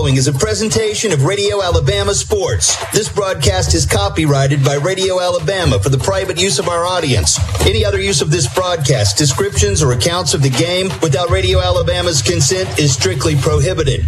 following is a presentation of Radio Alabama Sports. This broadcast is copyrighted by Radio Alabama for the private use of our audience. Any other use of this broadcast, descriptions, or accounts of the game without Radio Alabama's consent is strictly prohibited.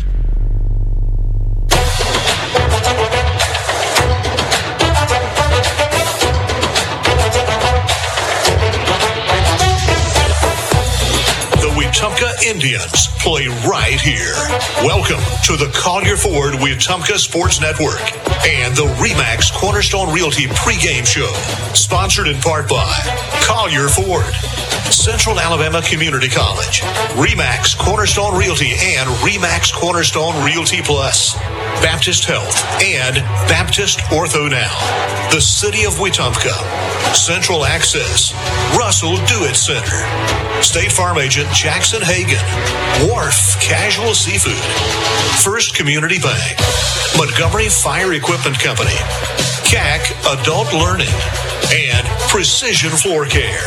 Wetumpka Indians play right here. Welcome to the Collier Ford Wetumpka Sports Network and the RE/MAX Cornerstone Realty pregame show, sponsored in part by Collier Ford, Central Alabama Community College, RE/MAX Cornerstone Realty and RE/MAX Cornerstone Realty Plus, Baptist Health, and Baptist Ortho Now, the City of Wetumpka, Central Access, Russell Do-It Center, State Farm Agent Jackson Hagan, Wharf Casual Seafood, First Community Bank, Montgomery Fire Equipment Company, CAC Adult Learning, and Precision Floor Care.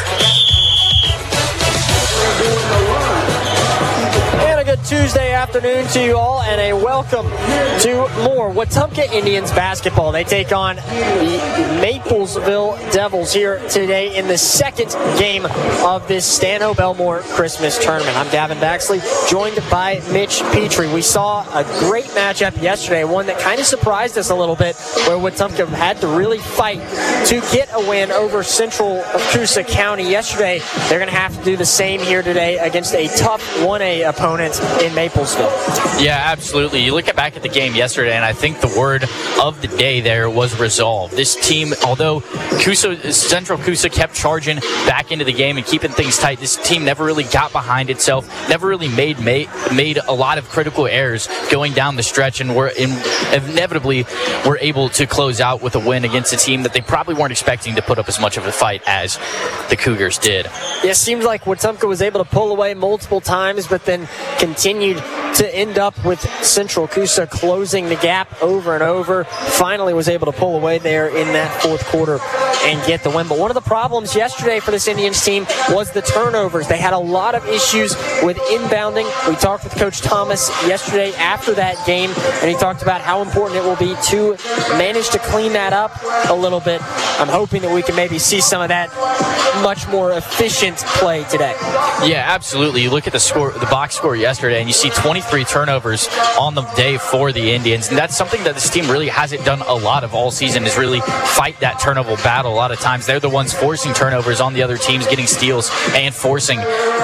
And a good Tuesday afternoon to you all, and a welcome to more Wetumpka Indians basketball. They take on the Maplesville Devils here today in the second game of this Stanhope Elmore Christmas tournament. I'm Gavin Baxley, joined by Mitch Petrie. We saw a great matchup yesterday, one that kind of surprised us a little bit, where Wetumpka had to really fight to get a win over Central Coosa County yesterday. They're going to have to do the same here today against a tough 1A opponent in Maplesville. Yeah, absolutely. You look back at the game yesterday, and I think the word of the day there was resolve. This team, although Central Coosa kept charging back into the game and keeping things tight, this team never really got behind itself, never really made a lot of critical errors going down the stretch, and inevitably were able to close out with a win against a team that they probably weren't expecting to put up as much of a fight as the Cougars did. Yeah, it seems like Wetumpka was able to pull away multiple times, but then continued to end up with Central Coosa closing the gap over and over. Finally was able to pull away there in that fourth quarter and get the win. But one of the problems yesterday for this Indians team was the turnovers. They had a lot of issues with inbounding. We talked with Coach Thomas yesterday after that game, and he talked about how important it will be to manage to clean that up a little bit. I'm hoping that we can maybe see some of that much more efficient play today. Yeah, absolutely. You look at the box score yesterday, and you see 23 turnovers on the day for the Indians, and that's something that this team really hasn't done a lot of all season, is really fight that turnover battle. A lot of times they're the ones forcing turnovers on the other teams, getting steals and forcing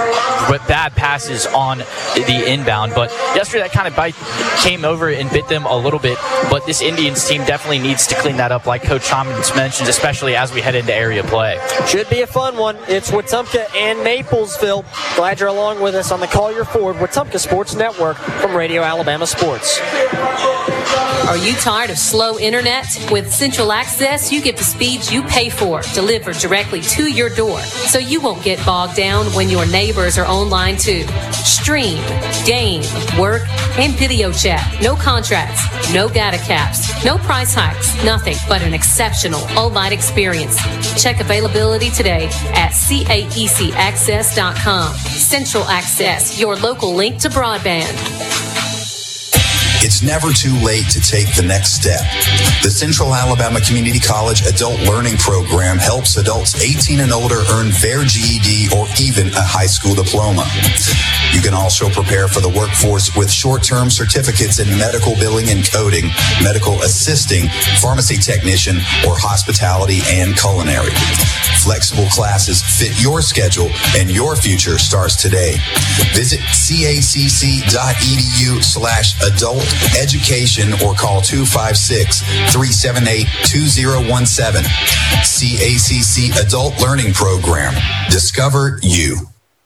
bad passes on the inbound. But yesterday that kind of came over and bit them a little bit, but this Indians team definitely needs to clean that up, like Coach Thomas mentioned, especially as we head into area play. Should be a fun one. It's Wetumpka and Maplesville. Glad you're along with us on the Collier Ford Wetumpka Sports Network from Radio Alabama Sports. Are you tired of slow internet? With Central Access, you get the speeds you pay for delivered directly to your door, so you won't get bogged down when your neighbors are online too. Stream, game, work, and video chat. No contracts, no data caps, no price hikes, nothing but an exceptional all-night experience. Check availability today at caecaccess.com. Central Access, your local link to broadband. It's never too late to take the next step. The Central Alabama Community College Adult Learning Program helps adults 18 and older earn their GED or even a high school diploma. You can also prepare for the workforce with short-term certificates in medical billing and coding, medical assisting, pharmacy technician, or hospitality and culinary. Flexible classes fit your schedule, and your future starts today. Visit cacc.edu/adult education or call 256-378-2017. CACC Adult Learning Program. Discover you.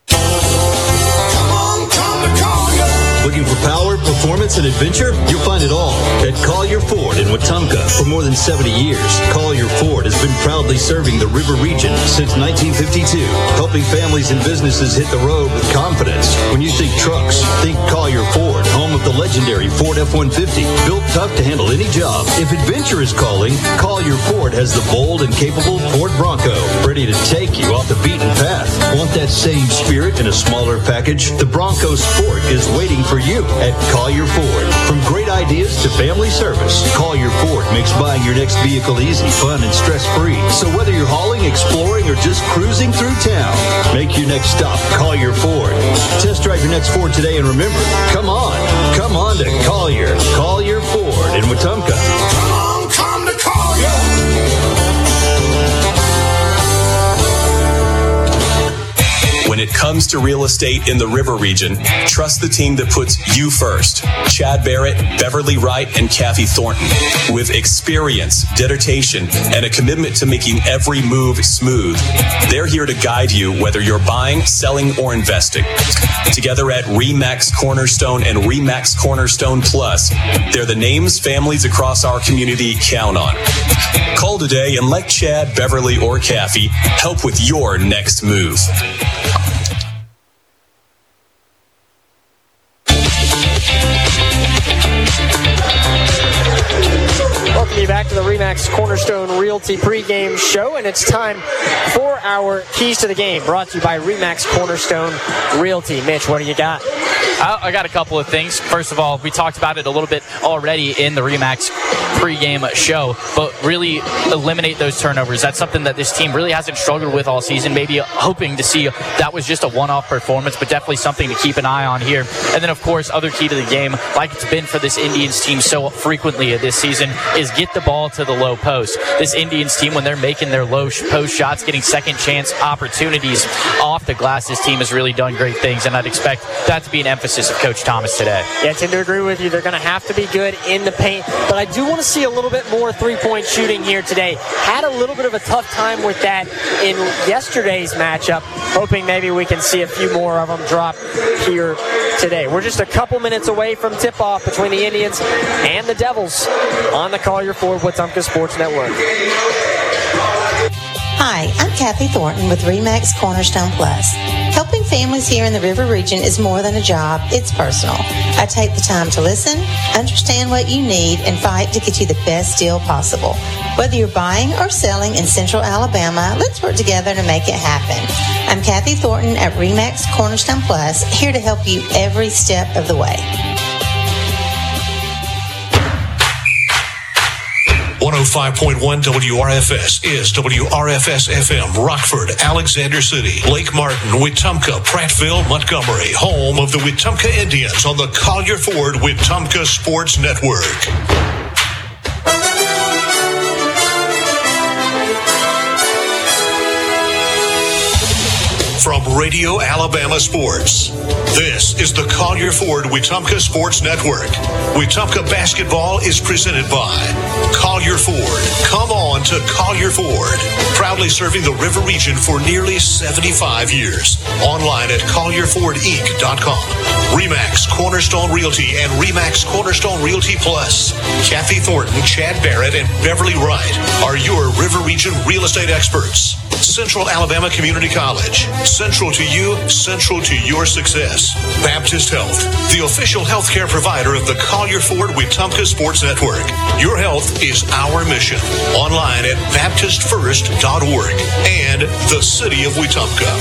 Looking for power, performance, and adventure? You'll find it all at Collier Ford in Wetumpka. For more than 70 years, Collier Ford has been proudly serving the River region since 1952, helping families and businesses hit the road with confidence. When you think trucks, think Collier Ford, home of the legendary Ford F-150, built tough to handle any job. If adventure is calling, Collier Ford has the bold and capable Ford Bronco, ready to take you off the beaten path. Want that same spirit in a smaller package? The Bronco Sport is waiting for for you at Collier Ford. From great ideas to family service, Collier Ford makes buying your next vehicle easy, fun, and stress-free. So whether you're hauling, exploring, or just cruising through town, make your next stop Collier Ford. Test drive your next Ford today, and remember, come on to Collier. Collier Ford in Wetumpka. Come to Collier. When it comes to real estate in the River Region, trust the team that puts you first. Chad Barrett, Beverly Wright, and Kathy Thornton. With experience, dedication, and a commitment to making every move smooth, they're here to guide you whether you're buying, selling, or investing. Together at RE/MAX Cornerstone and RE/MAX Cornerstone Plus, they're the names families across our community count on. Call today and let Chad, Beverly, or Kathy help with your next move. Welcome you back to the RE/MAX Cornerstone Realty pregame show, and it's time for our Keys to the Game, brought to you by RE/MAX Cornerstone Realty. Mitch, what do you got? I got a couple of things. First of all, we talked about it a little bit already in the RE/MAX pregame show, but really eliminate those turnovers. That's something that this team really hasn't struggled with all season. Maybe hoping to see that was just a one-off performance, but definitely something to keep an eye on here. And then, of course, other key to the game, like it's been for this Indians team so frequently this season, is get the ball to the low post. This Indians team, when they're making their low post shots, getting second chance opportunities off the glass, this team has really done great things, and I'd expect that to be an emphasis of Coach Thomas today. Yeah, I tend to agree with you. They're going to have to be good in the paint, but I do want to see a little bit more three-point shooting here today. Had a little bit of a tough time with that in yesterday's matchup, hoping maybe we can see a few more of them drop here today. We're just a couple minutes away from tip-off between the Indians and the Devils on the Collier Ford Wetumpka Sports Network. Hi, I'm Kathy Thornton with RE/MAX Cornerstone Plus. Helping families here in the River Region is more than a job, it's personal. I take the time to listen, understand what you need, and fight to get you the best deal possible. Whether you're buying or selling in Central Alabama, let's work together to make it happen. I'm Kathy Thornton at RE/MAX Cornerstone Plus, here to help you every step of the way. 105.1 WRFS is WRFS-FM, Rockford, Alexander City, Lake Martin, Wetumpka, Prattville, Montgomery, home of the Wetumpka Indians on the Collier Ford Wetumpka Sports Network. From Radio Alabama Sports, this is the Collier Ford Wetumpka Sports Network. Wetumpka basketball is presented by Collier Ford. Come on to Collier Ford. Proudly serving the River Region for nearly 75 years. Online at collierfordinc.com. RE/MAX Cornerstone Realty and RE/MAX Cornerstone Realty Plus. Kathy Thornton, Chad Barrett, and Beverly Wright are your River Region real estate experts. Central Alabama Community College. Central to you, central to your success. Baptist Health, the official healthcare provider of the Collier Ford Wetumpka Sports Network. Your health is our mission. Online at baptistfirst.org and the City of Wetumpka.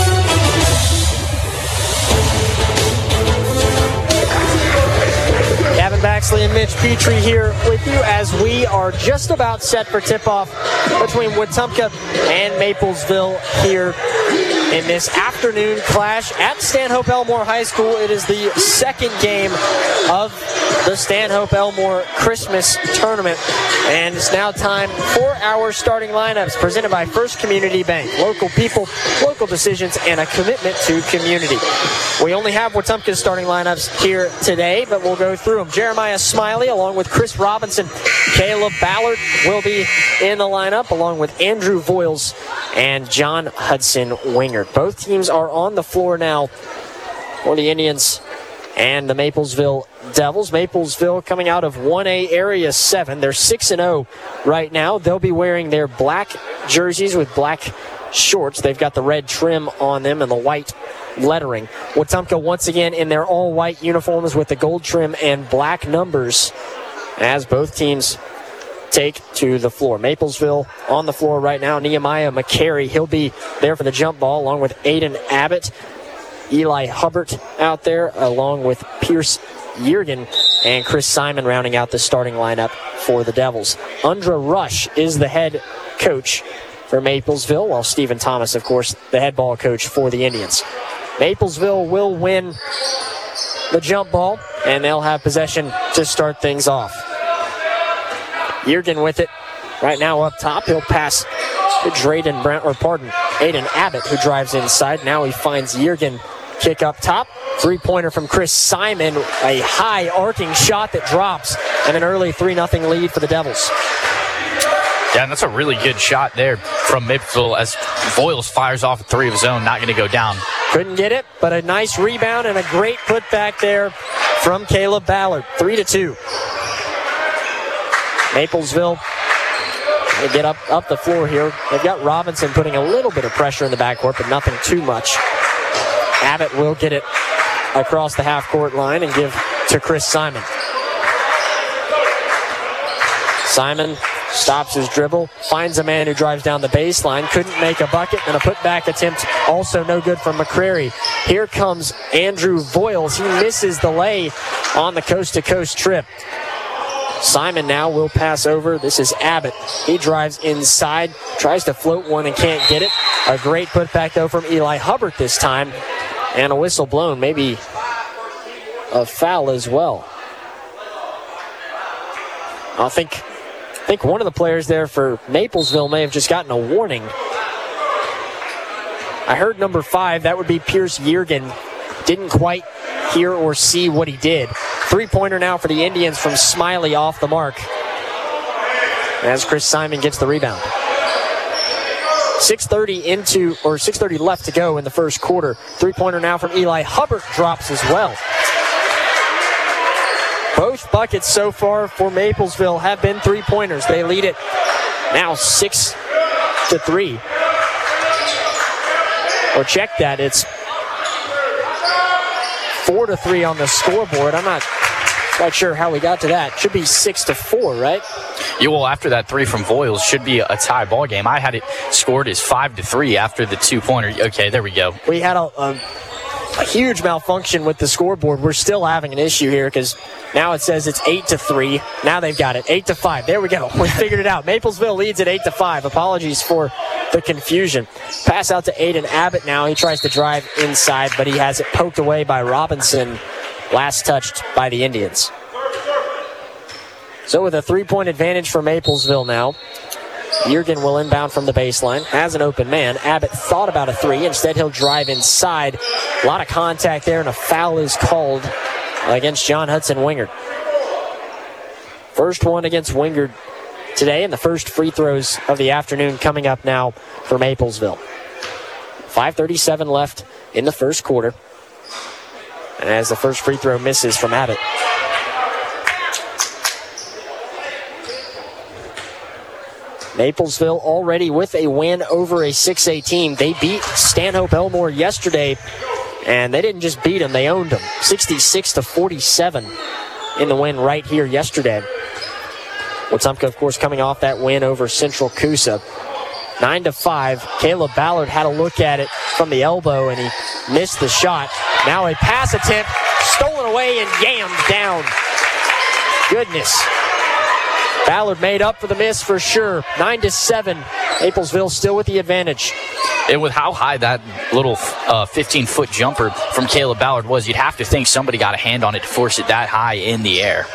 Gavin Baxley and Mitch Petrie here with you as we are just about set for tip-off between Wetumpka and Maplesville here in this afternoon clash at Stanhope Elmore High School. It is the second game of the Stanhope Elmore Christmas Tournament, and it's now time for our starting lineups presented by First Community Bank. Local people, local decisions, and a commitment to community. We only have Wetumpka's starting lineups here today, but we'll go through them. Jeremiah Smiley along with Chris Robinson. Caleb Ballard will be in the lineup along with Andrew Voiles and John Hudson Wingard. Both teams are on the floor now for the Indians and the Maplesville Devils. Maplesville coming out of 1A Area 7. They're 6-0 right now. They'll be wearing their black jerseys with black shorts. They've got the red trim on them and the white lettering. Wetumpka once again in their all-white uniforms with the gold trim and black numbers as both teams take to the floor. Maplesville on the floor right now. Nehemiah McCary, he'll be there for the jump ball along with Aiden Abbott. Eli Hubbard out there, along with Pierce Yergin and Chris Simon rounding out the starting lineup for the Devils. Undra Rush is the head coach for Maplesville, while Stephen Thomas, of course, the head ball coach for the Indians. Maplesville will win the jump ball, and they'll have possession to start things off. Yergin with it right now up top. He'll pass to Aiden Abbott, who drives inside. Now he finds Yergin. Kick up top. Three-pointer from Chris Simon. A high arcing shot that drops, and an early 3-0 lead for the Devils. Yeah, and that's a really good shot there from Maplesville as Voiles fires off a three of his own. Not going to go down. Couldn't get it, but a nice rebound and a great putback there from Caleb Ballard. 3-2. Maplesville trying to get up the floor here. They've got Robinson putting a little bit of pressure in the backcourt, but nothing too much. Abbott will get it across the half-court line and give to Chris Simon. Simon stops his dribble, finds a man who drives down the baseline, couldn't make a bucket, and a putback attempt also no good from McCrary. Here comes Andrew Voiles. He misses the lay on the coast-to-coast trip. Simon now will pass over. This is Abbott. He drives inside, tries to float one and can't get it. A great putback, though, from Eli Hubbard this time. And a whistle blown, maybe a foul as well. I think one of the players there for Maplesville may have just gotten a warning. I heard number 5, that would be Pierce Yergin. Didn't quite hear or see what he did. Three-pointer now for the Indians from Smiley off the mark, as Chris Simon gets the rebound. 6:30 left to go in the first quarter. Three-pointer now from Eli Hubbard drops as well. Both buckets so far for Maplesville have been three-pointers. They lead it now 6-3. Or check that, it's 4-3 on the scoreboard. I'm not quite sure how we got to that. Should be 6-4, right? Yeah, well, after that three from Voiles, should be a tie ball game. I had it scored as 5-3 after the two-pointer. Okay, there we go. We had a huge malfunction with the scoreboard. We're still having an issue here because now it says it's 8-3. Now they've got it 8-5. There we go. We figured it out. Maplesville leads at 8-5. Apologies for the confusion. Pass out to Aiden Abbott now. He tries to drive inside, but he has it poked away by Robinson. Last touched by the Indians. So with a three-point advantage for Maplesville now, Yergin will inbound from the baseline. Has an open man. Abbott thought about a three. Instead, he'll drive inside. A lot of contact there, and a foul is called against John Hudson Wingard. First one against Wingard today, and the first free throws of the afternoon coming up now for Maplesville. 5:37 left in the first quarter. And as the first free throw misses from Abbott. Maplesville already with a win over a 6A team. They beat Stanhope Elmore yesterday, and they didn't just beat them, they owned them. 66-47 in the win right here yesterday. Wetumpka, of course, coming off that win over Central Coosa. 9-5. Caleb Ballard had a look at it from the elbow, and he missed the shot. Now a pass attempt, stolen away and yammed down. Goodness. Ballard made up for the miss for sure. 9-7. Maplesville still with the advantage. And with how high that little 15-foot jumper from Caleb Ballard was, you'd have to think somebody got a hand on it to force it that high in the air.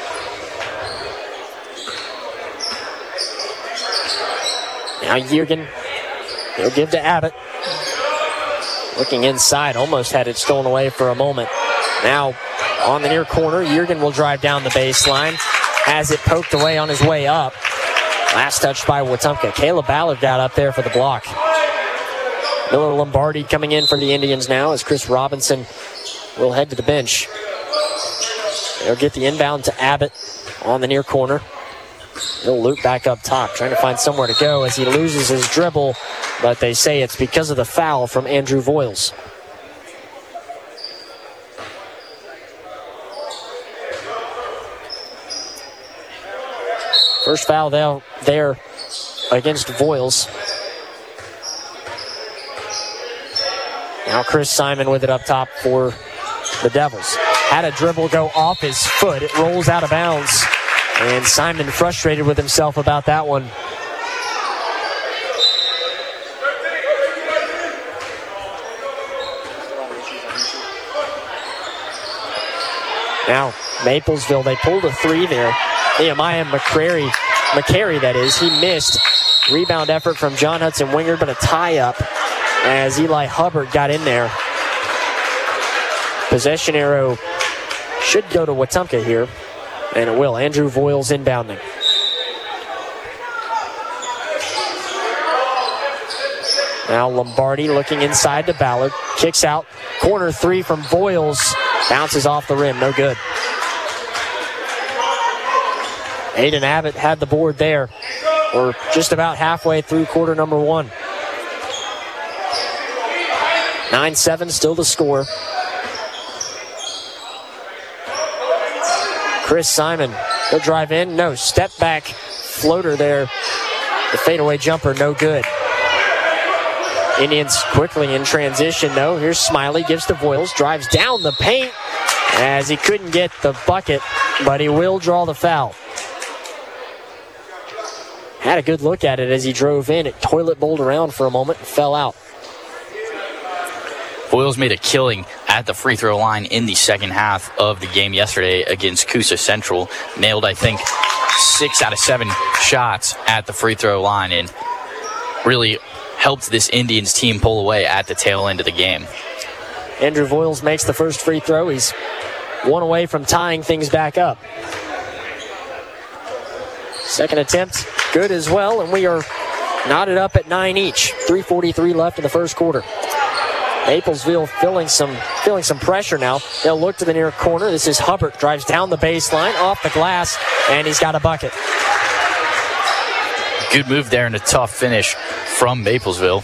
Now Yergin, he'll give to Abbott. Looking inside, almost had it stolen away for a moment. Now on the near corner, Yergin will drive down the baseline. Has it poked away on his way up. Last touch by Wetumpka. Caleb Ballard got up there for the block. Miller Lombardi coming in for the Indians now as Chris Robinson will head to the bench. They'll get the inbound to Abbott on the near corner. He'll loop back up top, trying to find somewhere to go as he loses his dribble, but they say it's because of the foul from Andrew Voiles. First foul there against Voiles. Now Chris Simon with it up top for the Devils. Had a dribble go off his foot. It rolls out of bounds. And Simon frustrated with himself about that one. Now, Maplesville, they pulled a three there. Nehemiah McCary, that is. He missed. Rebound effort from John Hudson Winger, but a tie-up as Eli Hubbard got in there. Possession arrow should go to Wetumpka here, and it will. Andrew Voiles inbounding. Now Lombardi looking inside to Ballard. Kicks out. Corner three from Voiles. Bounces off the rim. No good. Aiden Abbott had the board there. We're just about halfway through quarter number one. 9-7 still the score. Chris Simon, he'll drive in. No, step back floater there. The fadeaway jumper, no good. Indians quickly in transition, though. Here's Smiley, gives to Voiles, drives down the paint as he couldn't get the bucket, but he will draw the foul. Had a good look at it as he drove in. It toilet bowled around for a moment and fell out. Voiles made a killing at the free throw line in the second half of the game yesterday against Coosa Central. Nailed, I think, 6 out of 7 shots at the free throw line and really helped this Indians team pull away at the tail end of the game. Andrew Voiles makes the first free throw. He's one away from tying things back up. Second attempt, good as well, and we are knotted up at 9 each. 3:43 left in the first quarter. Maplesville feeling some pressure now. They'll look to the near corner. This is Hubbard, drives down the baseline, off the glass, and he's got a bucket. Good move there and a tough finish from Maplesville.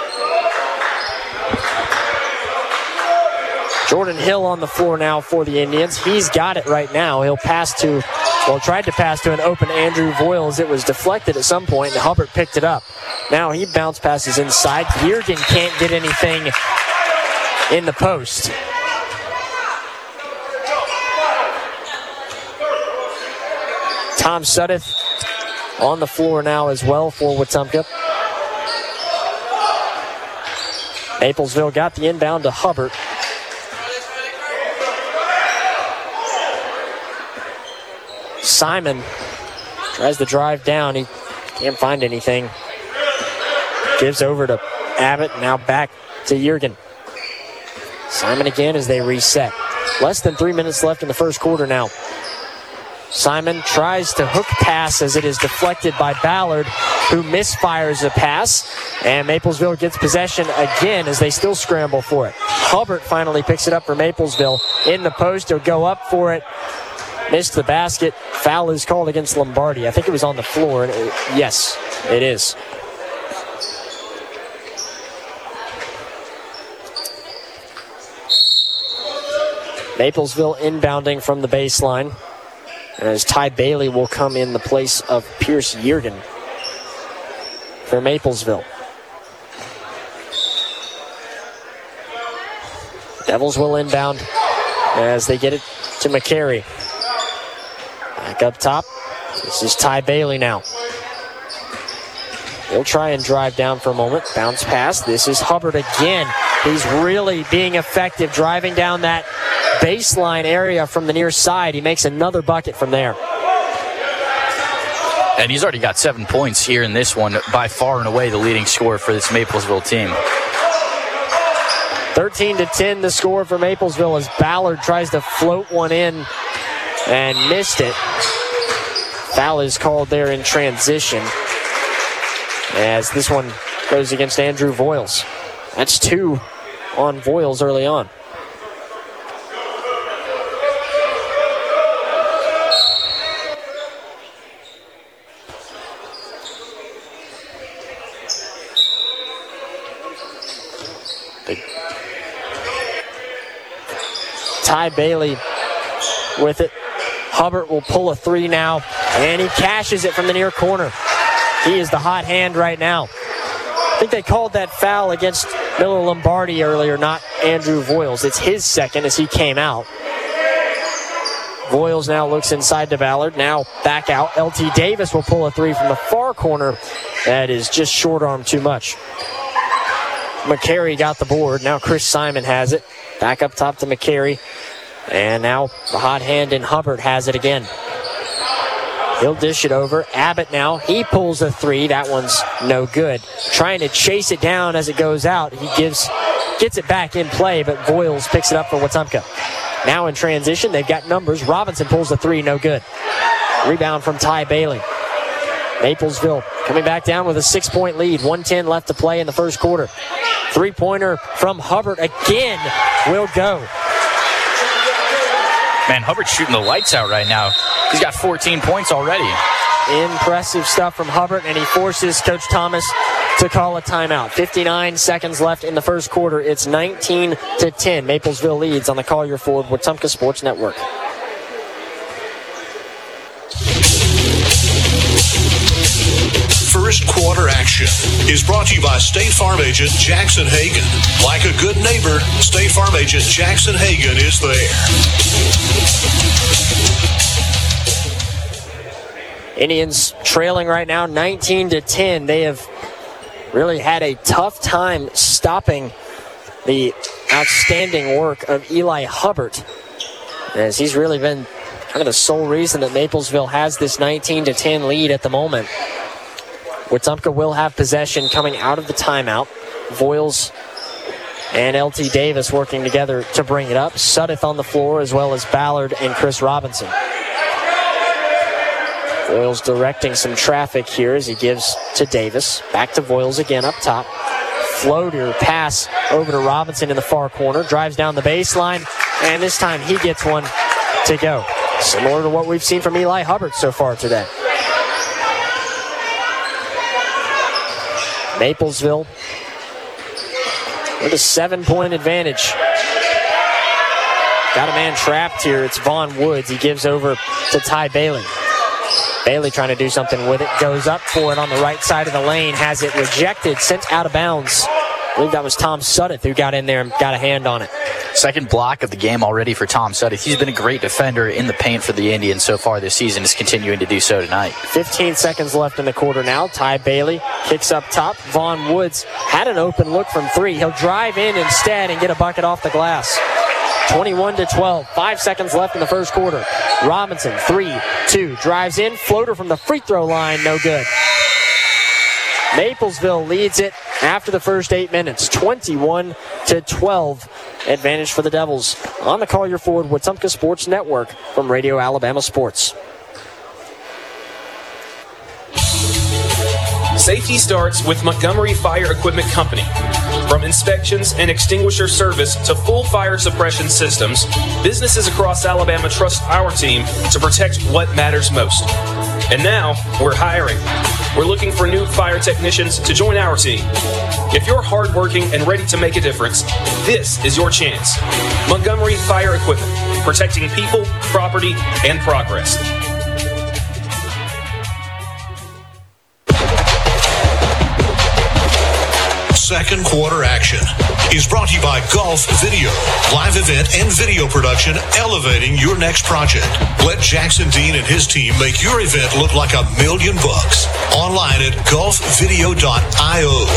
Jordan Hill on the floor now for the Indians. He's got it right now. He'll tried to pass to an open Andrew Voiles. It was deflected at some point, and Hubbard picked it up. Now he bounce passes inside. Yeargin can't get anything in the post. Tom Suddeth on the floor now as well for Wetumpka. Maplesville got the inbound to Hubbard. Simon tries to drive down. He can't find anything. Gives over to Abbott. Now back to Yeargin. Simon again as they reset. Less than 3 minutes left in the first quarter now. Simon tries to hook pass as it is deflected by Ballard, who misfires a pass. And Maplesville gets possession again as they still scramble for it. Hubbard finally picks it up for Maplesville. In the post, he'll go up for it. Missed the basket. Foul is called against Lombardi. I think it was on the floor. Yes, it is. Maplesville inbounding from the baseline. As Ty Bailey will come in the place of Pierce Yeargin for Maplesville. Devils will inbound as they get it to McCary. Back up top. This is Ty Bailey now. He'll try and drive down for a moment. Bounce pass. This is Hubbard again. He's really being effective driving down that baseline area from the near side. He makes another bucket from there. And he's already got 7 points here in this one. By far and away the leading scorer for this Maplesville team. 13-10 the score for Maplesville as Ballard tries to float one in and missed it. Foul is called there in transition as this one goes against Andrew Voiles. That's 2 on Voiles early on. Ty Bailey with it. Hubbard will pull a 3 now, and he cashes it from the near corner. He is the hot hand right now. I think they called that foul against Miller Lombardi earlier, not Andrew Voiles. It's his second as he came out. Voiles now looks inside to Ballard. Now back out. LT Davis will pull a three from the far corner. That is just short arm too much. McCary got the board. Now Chris Simon has it. Back up top to McCary. And now the hot hand in Hubbard has it again. He'll dish it over. Abbott now. He pulls a three. That one's no good. Trying to chase it down as it goes out. He gets it back in play, but Voiles picks it up for Wetumpka. Now in transition, they've got numbers. Robinson pulls a three. No good. Rebound from Ty Bailey. Maplesville coming back down with a 6-point lead. 1:10 left to play in the first quarter. Three-pointer from Hubbard again will go. Man, Hubbard's shooting the lights out right now. He's got 14 points already. Impressive stuff from Hubbard, and he forces Coach Thomas to call a timeout. 59 seconds left in the first quarter. It's 19-10. Maplesville leads on the Collier Ford Wetumpka Sports Network. First quarter action is brought to you by State Farm agent Jackson Hagan. Like a good neighbor, State Farm agent Jackson Hagan is there. Indians trailing right now 19-10. They have really had a tough time stopping the outstanding work of Eli Hubbard, as he's really been kind of the sole reason that Maplesville has this 19-10 lead at the moment. Wetumpka will have possession coming out of the timeout. Voiles and LT Davis working together to bring it up. Sudeth on the floor, as well as Ballard and Chris Robinson. Voiles directing some traffic here as he gives to Davis. Back to Voiles again up top. Floater pass over to Robinson in the far corner. Drives down the baseline, and this time he gets one to go. Similar to what we've seen from Eli Hubbard so far today. Maplesville with a 7-point advantage. Got a man trapped here. It's Vaughn Woods. He gives over to Ty Bailey. Bailey trying to do something with it. Goes up for it on the right side of the lane. Has it rejected. Sent out of bounds. I believe that was Tom Sudeth who got in there and got a hand on it. Second block of the game already for Tom Sudeth. He's been a great defender in the paint for the Indians so far this season. Is continuing to do so tonight. 15 seconds left in the quarter now. Ty Bailey kicks up top. Vaughn Woods had an open look from three. He'll drive in instead and get a bucket off the glass. 21-12. 5 seconds left in the first quarter. Robinson, 3-2. Drives in. Floater from the free throw line. No good. Maplesville leads it after the first 8 minutes. 21-12. Advantage for the Devils on the Collier Ford Wetumpka Sports Network from Radio Alabama Sports. Safety starts with Montgomery Fire Equipment Company. From inspections and extinguisher service to full fire suppression systems, businesses across Alabama trust our team to protect what matters most. And now, we're hiring. We're looking for new fire technicians to join our team. If you're hardworking and ready to make a difference, this is your chance. Montgomery Fire Equipment, protecting people, property, and progress. Second quarter action is brought to you by Golf Video. Live event and video production elevating your next project. Let Jackson Dean and his team make your event look like $1 million. Online at golfvideo.io.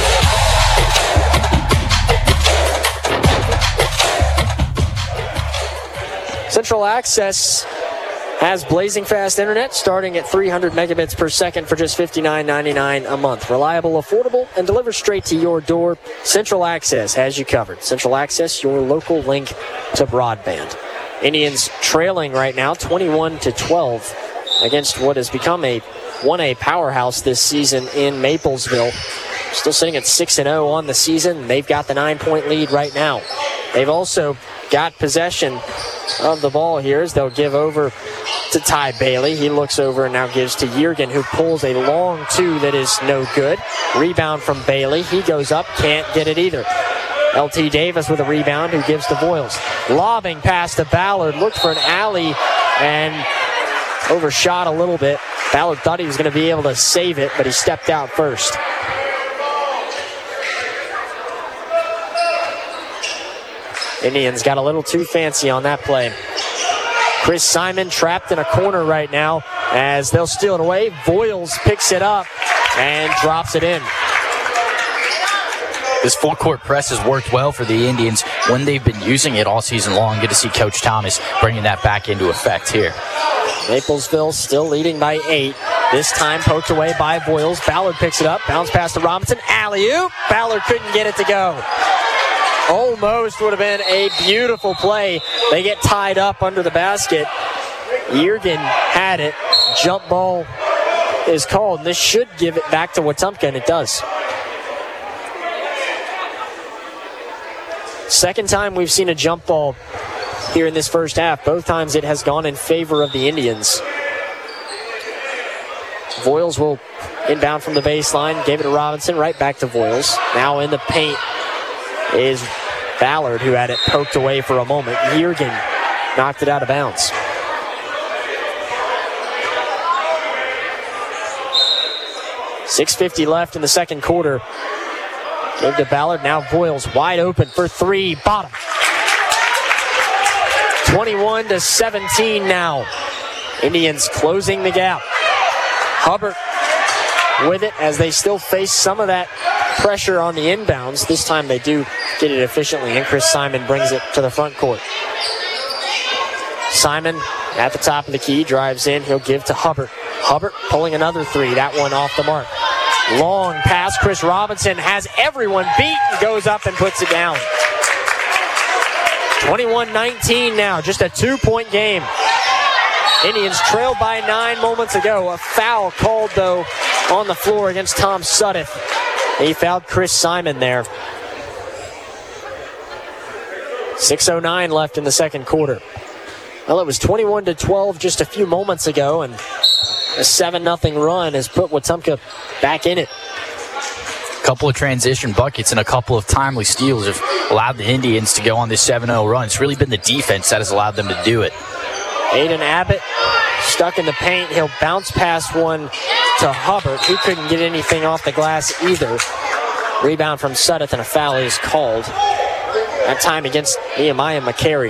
Central Access has blazing fast internet starting at 300 megabits per second for just $59.99 a month. Reliable, affordable, and delivered straight to your door. Central Access has you covered. Central Access, your local link to broadband. Indians trailing right now 21-12 against what has become a 1A powerhouse this season in Maplesville. Still sitting at 6-0 on the season. They've got the 9-point lead right now. They've also got possession of the ball here as they'll give over to Ty Bailey. He looks over and now gives to Yergin, who pulls a long two that is no good. Rebound from Bailey. He goes up, can't get it either. LT Davis with a rebound, who gives to Voiles. Lobbing pass to Ballard. Looked for an alley and overshot a little bit. Ballard thought he was going to be able to save it, but he stepped out first. Indians got a little too fancy on that play. Chris Simon trapped in a corner right now as they'll steal it away. Voiles picks it up and drops it in. This full-court press has worked well for the Indians when they've been using it all season long. Good to see Coach Thomas bringing that back into effect here. Maplesville still leading by 8. This time poked away by Voiles. Ballard picks it up. Bounce pass to Robinson. Alley-oop. Ballard couldn't get it to go. Almost would have been a beautiful play. They get tied up under the basket. Yergin had it. Jump ball is called. This should give it back to Wetumpka, and it does. Second time we've seen a jump ball here in this first half. Both times it has gone in favor of the Indians. Voiles will inbound from the baseline. Gave it to Robinson. Right back to Voiles. Now in the paint is Ballard, who had it poked away for a moment. Yergin knocked it out of bounds. .650 left in the second quarter. Gave to Ballard. Now Voiles wide open for 3. Bottom. 21-17 now. Indians closing the gap. Hubbard with it as they still face some of that pressure on the inbounds. This time they do get it efficiently, and Chris Simon brings it to the front court. Simon at the top of the key, drives in. He'll give to Hubbard. Hubbard pulling another 3. That one off the mark. Long pass. Chris Robinson has everyone beat and goes up and puts it down. 21-19 now. Just a 2-point game. Indians trailed by 9 moments ago. A foul called, though, on the floor against Tom Sudduth. He fouled Chris Simon there. 6:09 left in the second quarter. Well, it was 21-12 just a few moments ago, and a 7-0 run has put Wetumpka back in it. A couple of transition buckets and a couple of timely steals have allowed the Indians to go on this 7-0 run. It's really been the defense that has allowed them to do it. Aiden Abbott stuck in the paint. He'll bounce past one to Hubbard. He couldn't get anything off the glass either. Rebound from Sudduth, and a foul is called. That time against Nehemiah McCary.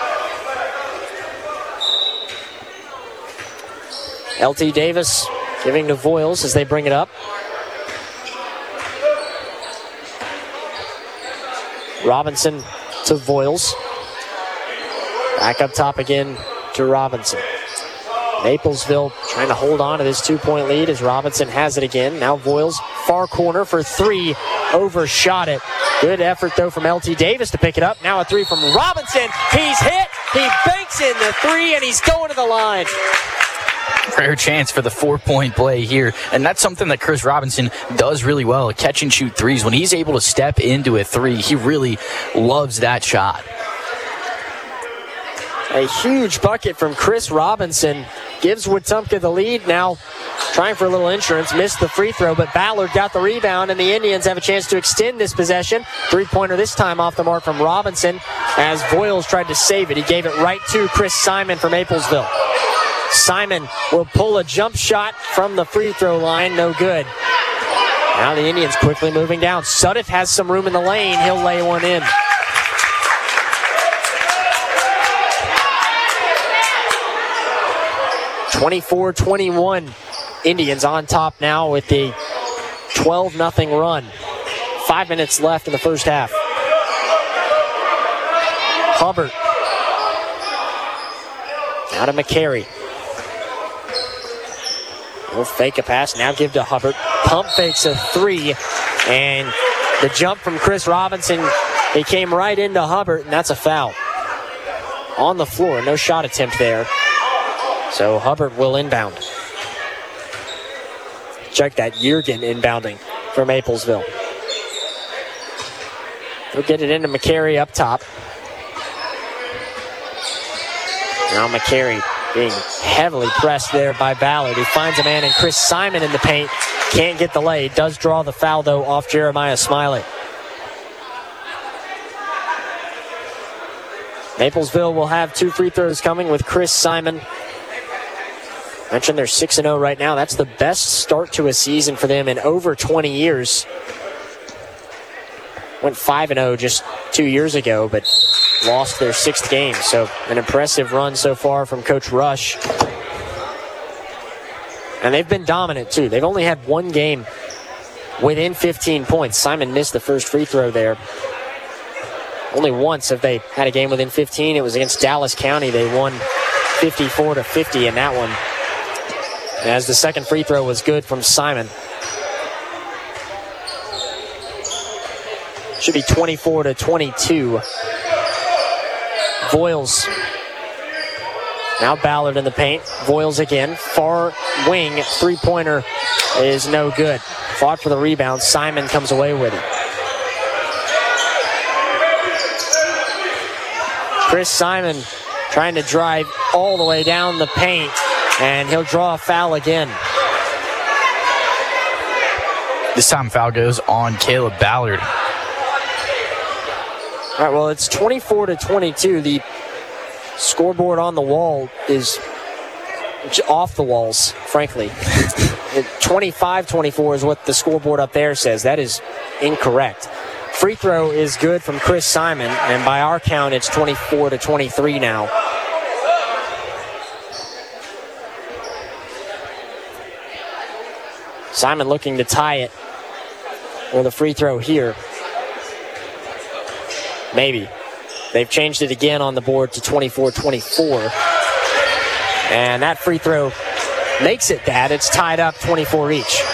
LT Davis giving to Voiles as they bring it up. Robinson to Voiles. Back up top again to Robinson. Maplesville trying to hold on to this 2-point lead as Robinson has it again. Now Voiles, far corner for 3. Overshot it. Good effort, though, from LT Davis to pick it up. Now a 3 from Robinson. He's hit. He banks in the 3, and he's going to the line. Rare chance for the 4-point play here. And that's something that Chris Robinson does really well, catch and shoot threes. When he's able to step into a 3, he really loves that shot. A huge bucket from Chris Robinson gives Wetumpka the lead. Now trying for a little insurance, missed the free throw, but Ballard got the rebound, and the Indians have a chance to extend this possession. 3-pointer this time off the mark from Robinson as Voiles tried to save it. He gave it right to Chris Simon from Maplesville. Simon will pull a jump shot from the free throw line. No good. Now the Indians quickly moving down. Sudduth has some room in the lane. He'll lay one in. (24-21) Indians on top now with the 12-0 run. 5 minutes left in the first half. Hubbard. Now to McCary. He'll fake a pass, now give to Hubbard. Pump fakes a 3, and the jump from Chris Robinson, he came right into Hubbard, and that's a foul. On the floor, no shot attempt there. So Hubbard will inbound. Check that, Yergin inbounding for Maplesville. He'll get it into McCary up top. Now McCary being heavily pressed there by Ballard. He finds a man in Chris Simon in the paint. Can't get the lay. Does draw the foul, though, off Jeremiah Smiley. Maplesville will have 2 free throws coming with Chris Simon. Mentioned they're 6-0 right now. That's the best start to a season for them in over 20 years. Went 5-0 just 2 years ago, but lost their 6th game. So an impressive run so far from Coach Rush. And they've been dominant, too. They've only had one game within 15 points. Simon missed the first free throw there. Only once have they had a game within 15. It was against Dallas County. They won 54-50 in that one, as the second free throw was good from Simon. Should be 24-22. Voiles. Now Ballard in the paint. Voiles again. Far wing three-pointer is no good. Fought for the rebound. Simon comes away with it. Chris Simon trying to drive all the way down the paint, and he'll draw a foul again. This time foul goes on Caleb Ballard. All right, well, it's 24-22. The scoreboard on the wall is off the walls, frankly. 25-24 is what the scoreboard up there says. That is incorrect. Free throw is good from Chris Simon, and by our count, it's 24-23 now. Simon looking to tie it with a free throw here. Maybe. They've changed it again on the board to 24-24. And that free throw makes it that. It's tied up 24 each.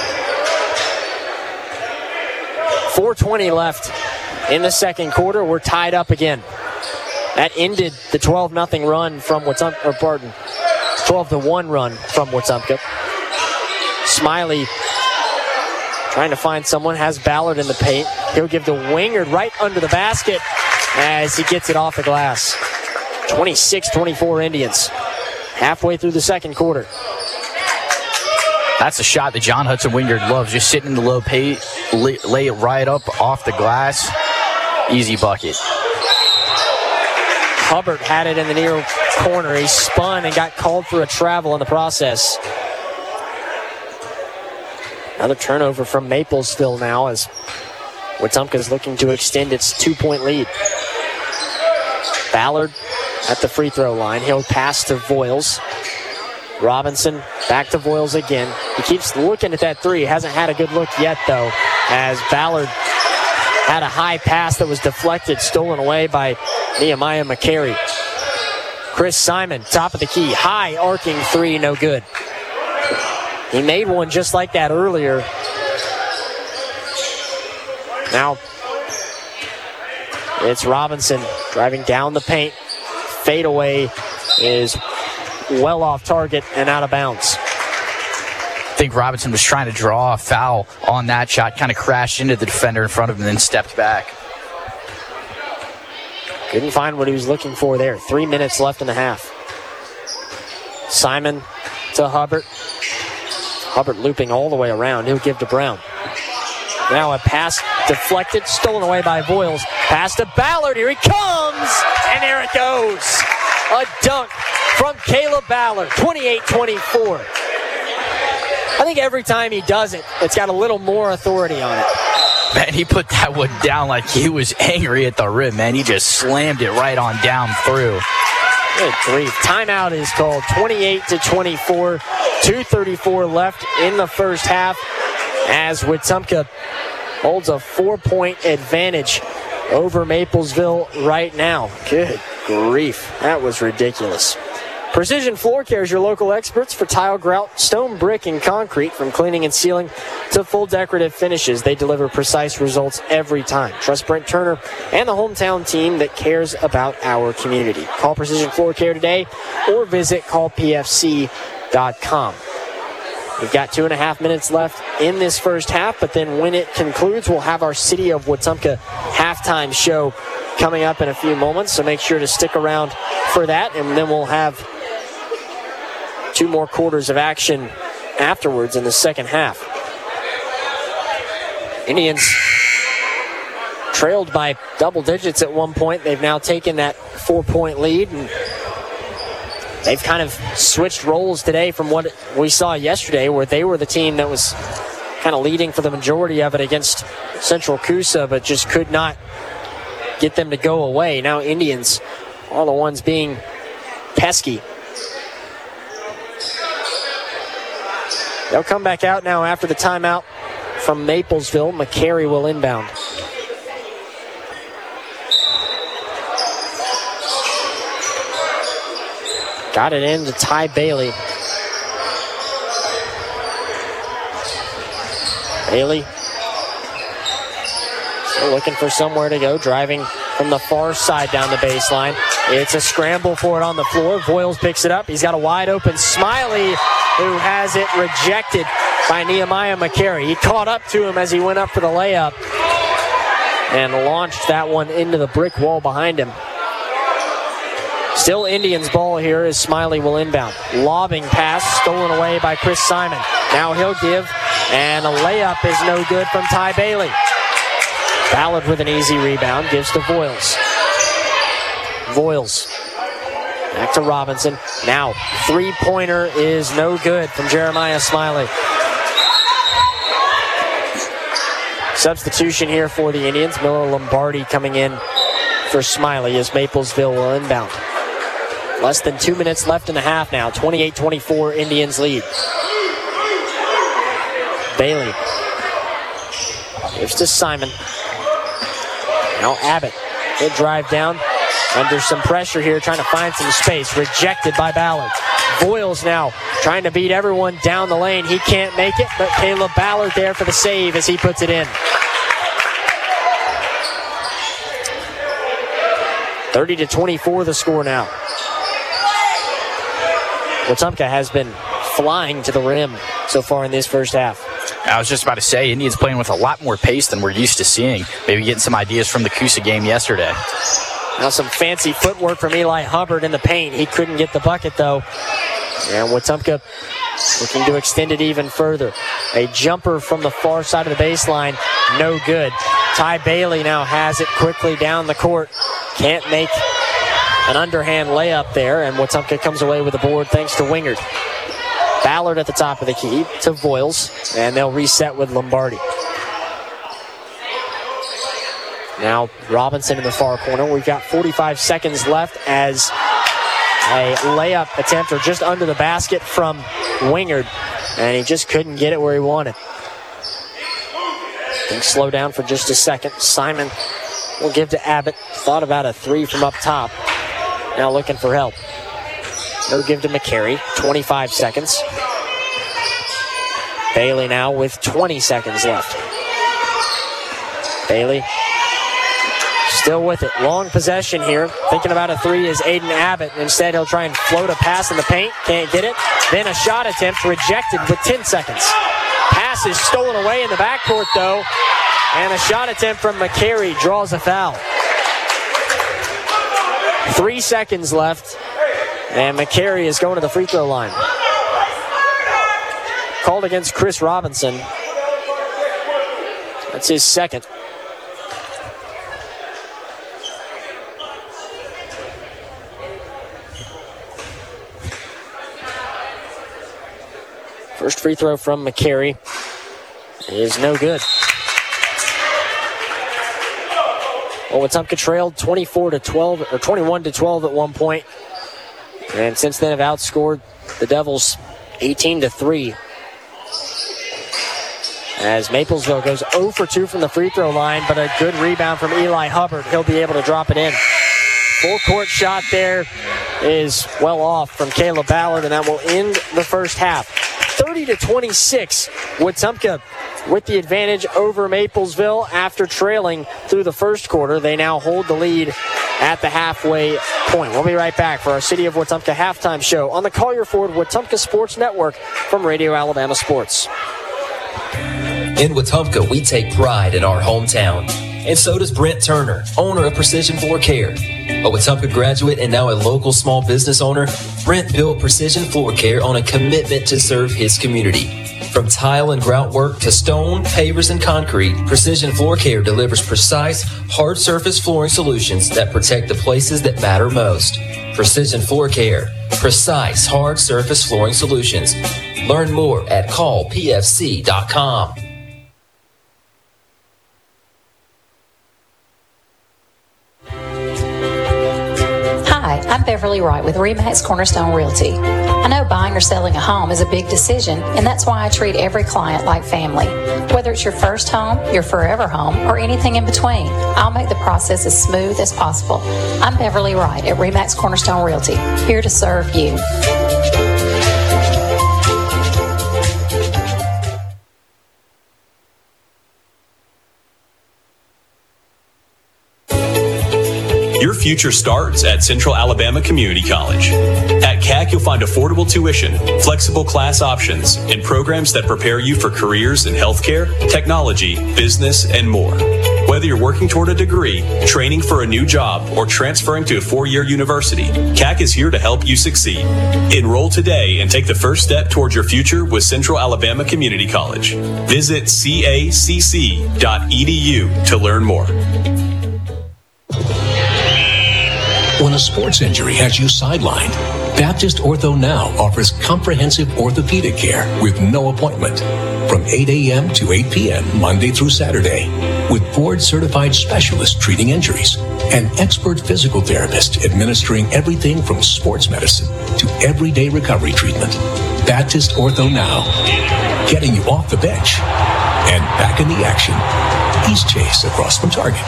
4:20 left in the second quarter. We're tied up again. That ended the 12-0 run from Wetumpka, 12-1 run from Wetumpka. Smiley trying to find someone, has Ballard in the paint. He'll give to Wingard right under the basket as he gets it off the glass. 26-24 Indians. Halfway through the second quarter. That's a shot that John Hudson Wingard loves. Just sitting in the low paint, lay it right up off the glass. Easy bucket. Hubbard had it in the near corner. He spun and got called for a travel in the process. Another turnover from Maplesville now as Wetumpka is looking to extend its 2-point lead. Ballard at the free throw line. He'll pass to Voiles. Robinson back to Voiles again. He keeps looking at that three. Hasn't had a good look yet, though, as Ballard had a high pass that was deflected, stolen away by Nehemiah McCary. Chris Simon, top of the key. High arcing three, no good. He made one just like that earlier. Now, it's Robinson driving down the paint. Fadeaway is well off target and out of bounds. I think Robinson was trying to draw a foul on that shot, kind of crashed into the defender in front of him and then stepped back. Couldn't find what he was looking for there. 3 minutes left in the half. Simon to Hubbard. Hubbard looping all the way around. He'll give to Brown. Now a pass deflected, stolen away by Voiles. Pass to Ballard. Here he comes, and there it goes. A dunk from Caleb Ballard, 28-24. I think every time he does it, it's got a little more authority on it. Man, he put that one down like he was angry at the rim, man. He just slammed it right on down through. Good grief. Timeout is called, 28-24. 2:34 left in the first half as Wetumpka holds a 4-point advantage over Maplesville right now. Good grief. That was ridiculous. Precision Floor Care is your local experts for tile, grout, stone, brick, and concrete. From cleaning and sealing to full decorative finishes, they deliver precise results every time. Trust Brent Turner and the hometown team that cares about our community. Call Precision Floor Care today or visit callpfc.com. We've got 2.5 minutes left in this first half, but then when it concludes, we'll have our City of Wetumpka halftime show coming up in a few moments, so make sure to stick around for that, and then we'll have 2 more quarters of action afterwards in the second half. Indians trailed by double digits at one point. They've now taken that 4-point lead, and they've kind of switched roles today from what we saw yesterday, where they were the team that was kind of leading for the majority of it against Central Coosa, but just could not get them to go away. Now Indians are the ones being pesky. They'll come back out now after the timeout from Maplesville. McCary will inbound. Got it in to Ty Bailey. Bailey still looking for somewhere to go, driving from the far side down the baseline. It's a scramble for it on the floor. Voiles picks it up. He's got a wide open Smiley, who has it rejected by Nehemiah McCary. He caught up to him as he went up for the layup and launched that one into the brick wall behind him. Still Indians ball here as Smiley will inbound. Lobbing pass stolen away by Chris Simon. Now he'll give, and a layup is no good from Ty Bailey. Ballard with an easy rebound, gives to Voiles. Voiles back to Robinson. Now three-pointer is no good from Jeremiah Smiley. Substitution here for the Indians. Miller Lombardi coming in for Smiley as Maplesville will inbound. Less than 2 minutes left in the half now. 28-24 Indians lead. Bailey gives to Simon. Now Abbott. He'll drive down under some pressure here, trying to find some space. Rejected by Ballard. Voiles now trying to beat everyone down the lane. He can't make it, but Caleb Ballard there for the save as he puts it in. 30-24 the score now. Wetumpka has been flying to the rim so far in this first half. I was just about to say, Indians playing with a lot more pace than we're used to seeing. Maybe getting some ideas from the Coosa game yesterday. Now some fancy footwork from Eli Hubbard in the paint. He couldn't get the bucket, though. And Wetumpka looking to extend it even further. A jumper from the far side of the baseline, no good. Ty Bailey now has it quickly down the court. Can't make an underhand layup there, and Wetumpka comes away with the board thanks to Wingard. Ballard at the top of the key to Voiles, and they'll reset with Lombardi. Now Robinson in the far corner. We've got 45 seconds left as a layup attempt, or just under the basket from Wingard, and he just couldn't get it where he wanted. Things slow down for just a second. Simon will give to Abbott. Thought about a three from up top. Now looking for help. He'll give to McCary. 25 seconds. Bailey now with 20 seconds left. Bailey still with it. Long possession here. Thinking about a three is Aiden Abbott. Instead, he'll try and float a pass in the paint. Can't get it. Then a shot attempt rejected with 10 seconds. Pass is stolen away in the backcourt, though. And a shot attempt from McCary draws a foul. 3 seconds left. And McCary is going to the free throw line. Called against Chris Robinson. That's his second. First free throw from McCary is no good. Well, Wetumpka trailed 24-12 or 21-12 at one point, and since then have outscored the Devils 18-3. As Maplesville goes 0 for 2 from the free throw line, but a good rebound from Eli Hubbard. He'll be able to drop it in. Full court shot there is well off from Caleb Ballard, and that will end the first half. 30-26, Wetumpka with the advantage over Maplesville after trailing through the first quarter. They now hold the lead at the halfway point. We'll be right back for our City of Wetumpka halftime show on the Collier Ford Wetumpka Sports Network from Radio Alabama Sports. In Wetumpka, we take pride in our hometown. And so does Brent Turner, owner of Precision Floor Care. A Wetumpka graduate and now a local small business owner, Brent built Precision Floor Care on a commitment to serve his community. From tile and grout work to stone, pavers, and concrete, Precision Floor Care delivers precise, hard surface flooring solutions that protect the places that matter most. Precision Floor Care. Precise, hard surface flooring solutions. Learn more at callpfc.com. I'm Beverly Wright with RE/MAX Cornerstone Realty. I know buying or selling a home is a big decision, and that's why I treat every client like family. Whether it's your first home, your forever home, or anything in between, I'll make the process as smooth as possible. I'm Beverly Wright at RE/MAX Cornerstone Realty, here to serve you. Your future starts at Central Alabama Community College. At CAC, you'll find affordable tuition, flexible class options, and programs that prepare you for careers in healthcare, technology, business, and more. Whether you're working toward a degree, training for a new job, or transferring to a 4-year university, CAC is here to help you succeed. Enroll today and take the first step towards your future with Central Alabama Community College. Visit cacc.edu to learn more. When a sports injury has you sidelined, Baptist Ortho Now offers comprehensive orthopedic care with no appointment from 8 a.m. to 8 p.m. Monday through Saturday, with board-certified specialists treating injuries and expert physical therapists administering everything from sports medicine to everyday recovery treatment. Baptist Ortho Now, getting you off the bench and back in the action. East Chase across from Target.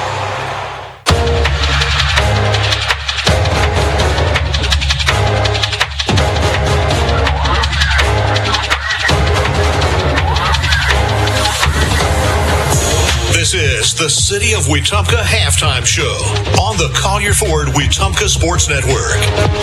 This is the City of Wetumpka Halftime Show on the Collier Ford Wetumpka Sports Network.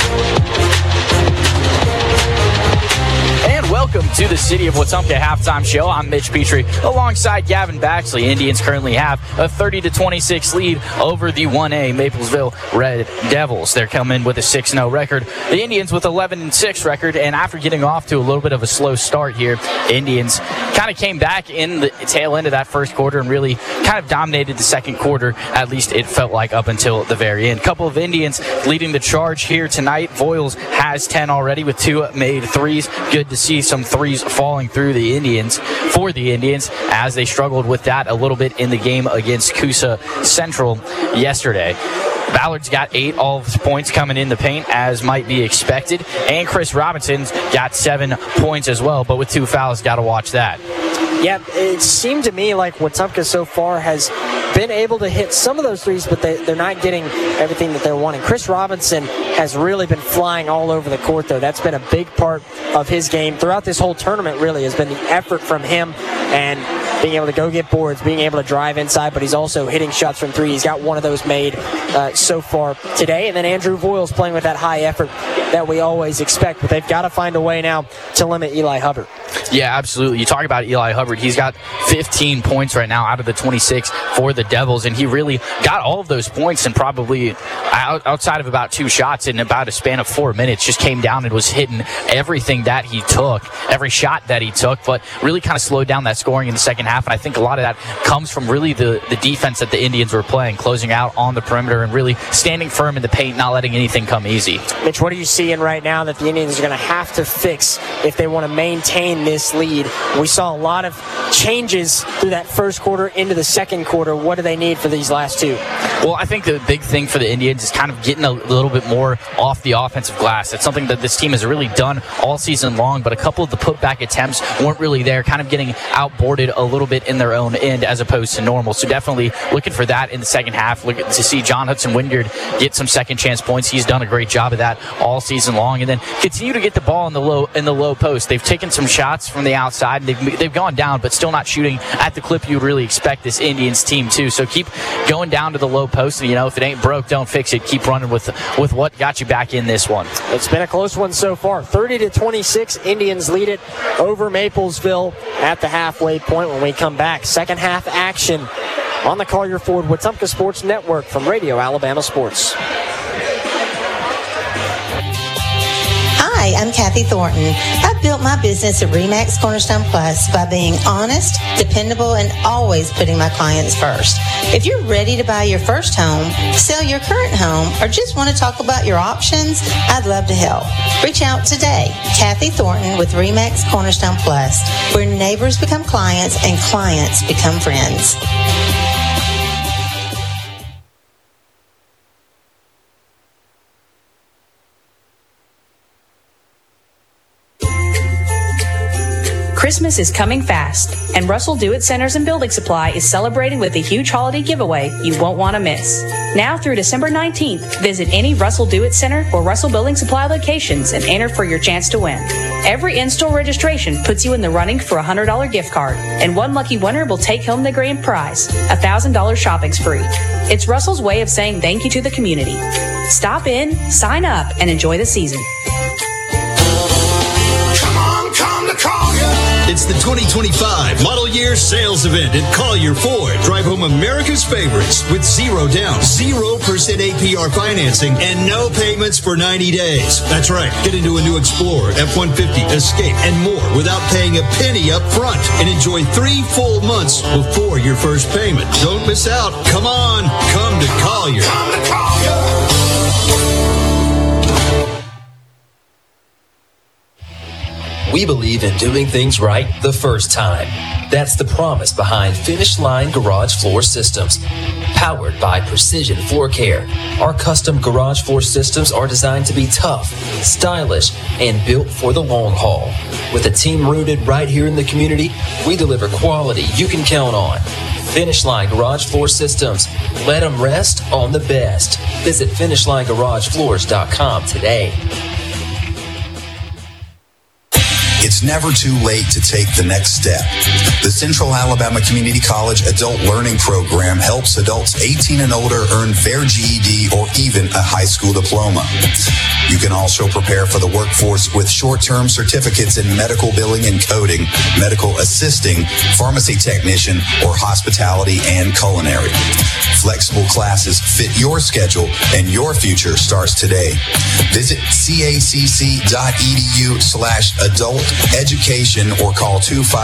And welcome to the City of Wetumpka Halftime Show. I'm Mitch Petrie alongside Gavin Baxley. Indians currently have a 30-26 lead over the 1A Maplesville Red Devils. They're coming with a 6-0 record. The Indians with 11-6 record, and after getting off to a little bit of a slow start here, Indians kind of came back in the tail end of that first quarter and really kind of dominated the second quarter, at least it felt like up until the very end. Couple of Indians leading the charge here tonight. Voiles has 10 already with 2 made threes. Good to see some threes falling through the Indians for the Indians as they struggled with that a little bit in the game against Coosa Central yesterday. Ballard's got 8 all of his points coming in the paint, as might be expected. And Chris Robinson's got 7 points as well, but with 2 fouls, got to watch that. Yeah, it seemed to me like Wetumpka so far has been able to hit some of those threes, but they're not getting everything that they're wanting. Chris Robinson has really been flying all over the court, though. That's been a big part of his game throughout this whole tournament, really, has been the effort from him and being able to go get boards, being able to drive inside, but he's also hitting shots from 3. He's got one of those made so far today. And then Andrew Voiles playing with that high effort that we always expect, but they've got to find a way now to limit Eli Hubbard. Yeah, absolutely. You talk about Eli Hubbard. He's got 15 points right now out of the 26 for the Devils, and he really got all of those points and probably outside of about 2 shots in about a span of 4 minutes, just came down and was hitting everything that he took, every shot that he took, but really kind of slowed down that scoring in the second half. And I think a lot of that comes from really the defense that the Indians were playing, closing out on the perimeter and really standing firm in the paint, not letting anything come easy. Mitch, what are you seeing right now that the Indians are going to have to fix if they want to maintain this lead? We saw a lot of changes through that first quarter into the second quarter. What do they need for these last 2? Well, I think the big thing for the Indians is kind of getting a little bit more off the offensive glass. It's something that this team has really done all season long, but a couple of the putback attempts weren't really there, kind of getting outboarded a little bit in their own end as opposed to normal. So definitely looking for that in the second half. Looking to see John Hudson Wingard get some second chance points. He's done a great job of that all season long, and then continue to get the ball in the low post. They've taken some shots from the outside. They've gone down, but still not shooting at the clip you would really expect this Indians team to. So keep going down to the low post, and if it ain't broke, don't fix it. Keep running with what got you back in this one. It's been a close one so far. 30-26, Indians lead it over Maplesville at the halfway point. When we come back, second half action on the Collier Ford Wetumpka Sports Network from Radio Alabama Sports. Hi, I'm Kathy Thornton. I've built my business at RE/MAX Cornerstone Plus by being honest, dependable, and always putting my clients first. If you're ready to buy your first home, sell your current home, or just want to talk about your options, I'd love to help. Reach out today. Kathy Thornton with RE/MAX Cornerstone Plus, where neighbors become clients and clients become friends. Christmas is coming fast, and Russell Do-It Centers and Building Supply is celebrating with a huge holiday giveaway you won't want to miss. Now through December 19th, visit any Russell Do-It Center or Russell Building Supply locations and enter for your chance to win. Every in-store registration puts you in the running for a $100 gift card, and one lucky winner will take home the grand prize, $1,000 shopping spree. It's Russell's way of saying thank you to the community. Stop in, sign up, and enjoy the season. It's the 2025 Model Year Sales Event at Collier Ford. Drive home America's favorites with zero down, 0% APR financing, and no payments for 90 days. That's right. Get into a new Explorer, F-150, Escape, and more without paying a penny up front. And enjoy 3 full months before your first payment. Don't miss out. Come on. Come to Collier. Come to Collier. We believe in doing things right the first time. That's the promise behind Finish Line Garage Floor Systems. Powered by Precision Floor Care, our custom garage floor systems are designed to be tough, stylish, and built for the long haul. With a team rooted right here in the community, we deliver quality you can count on. Finish Line Garage Floor Systems. Let them rest on the best. Visit FinishLineGarageFloors.com today. It's never too late to take the next step. The Central Alabama Community College Adult Learning Program helps adults 18 and older earn their GED or even a high school diploma. You can also prepare for the workforce with short-term certificates in medical billing and coding, medical assisting, pharmacy technician, or hospitality and culinary. Flexible classes fit your schedule and your future starts today. Visit cacc.edu/adult education or call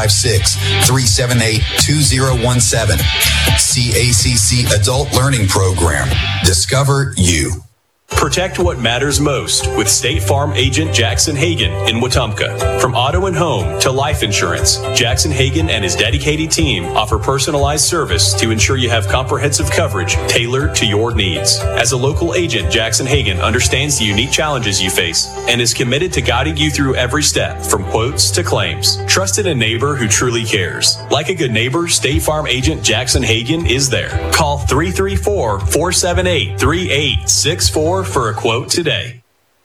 256-378-2017. CACC Adult Learning Program. Discover you. Protect what matters most with State Farm agent Jackson Hagan in Wetumpka. From auto and home to life insurance, Jackson Hagan and his dedicated team offer personalized service to ensure you have comprehensive coverage tailored to your needs. As a local agent, Jackson Hagan understands the unique challenges you face and is committed to guiding you through every step from quotes to claims. Trust in a neighbor who truly cares. Like a good neighbor, State Farm agent Jackson Hagan is there. Call 334-478-3864 for a quote today.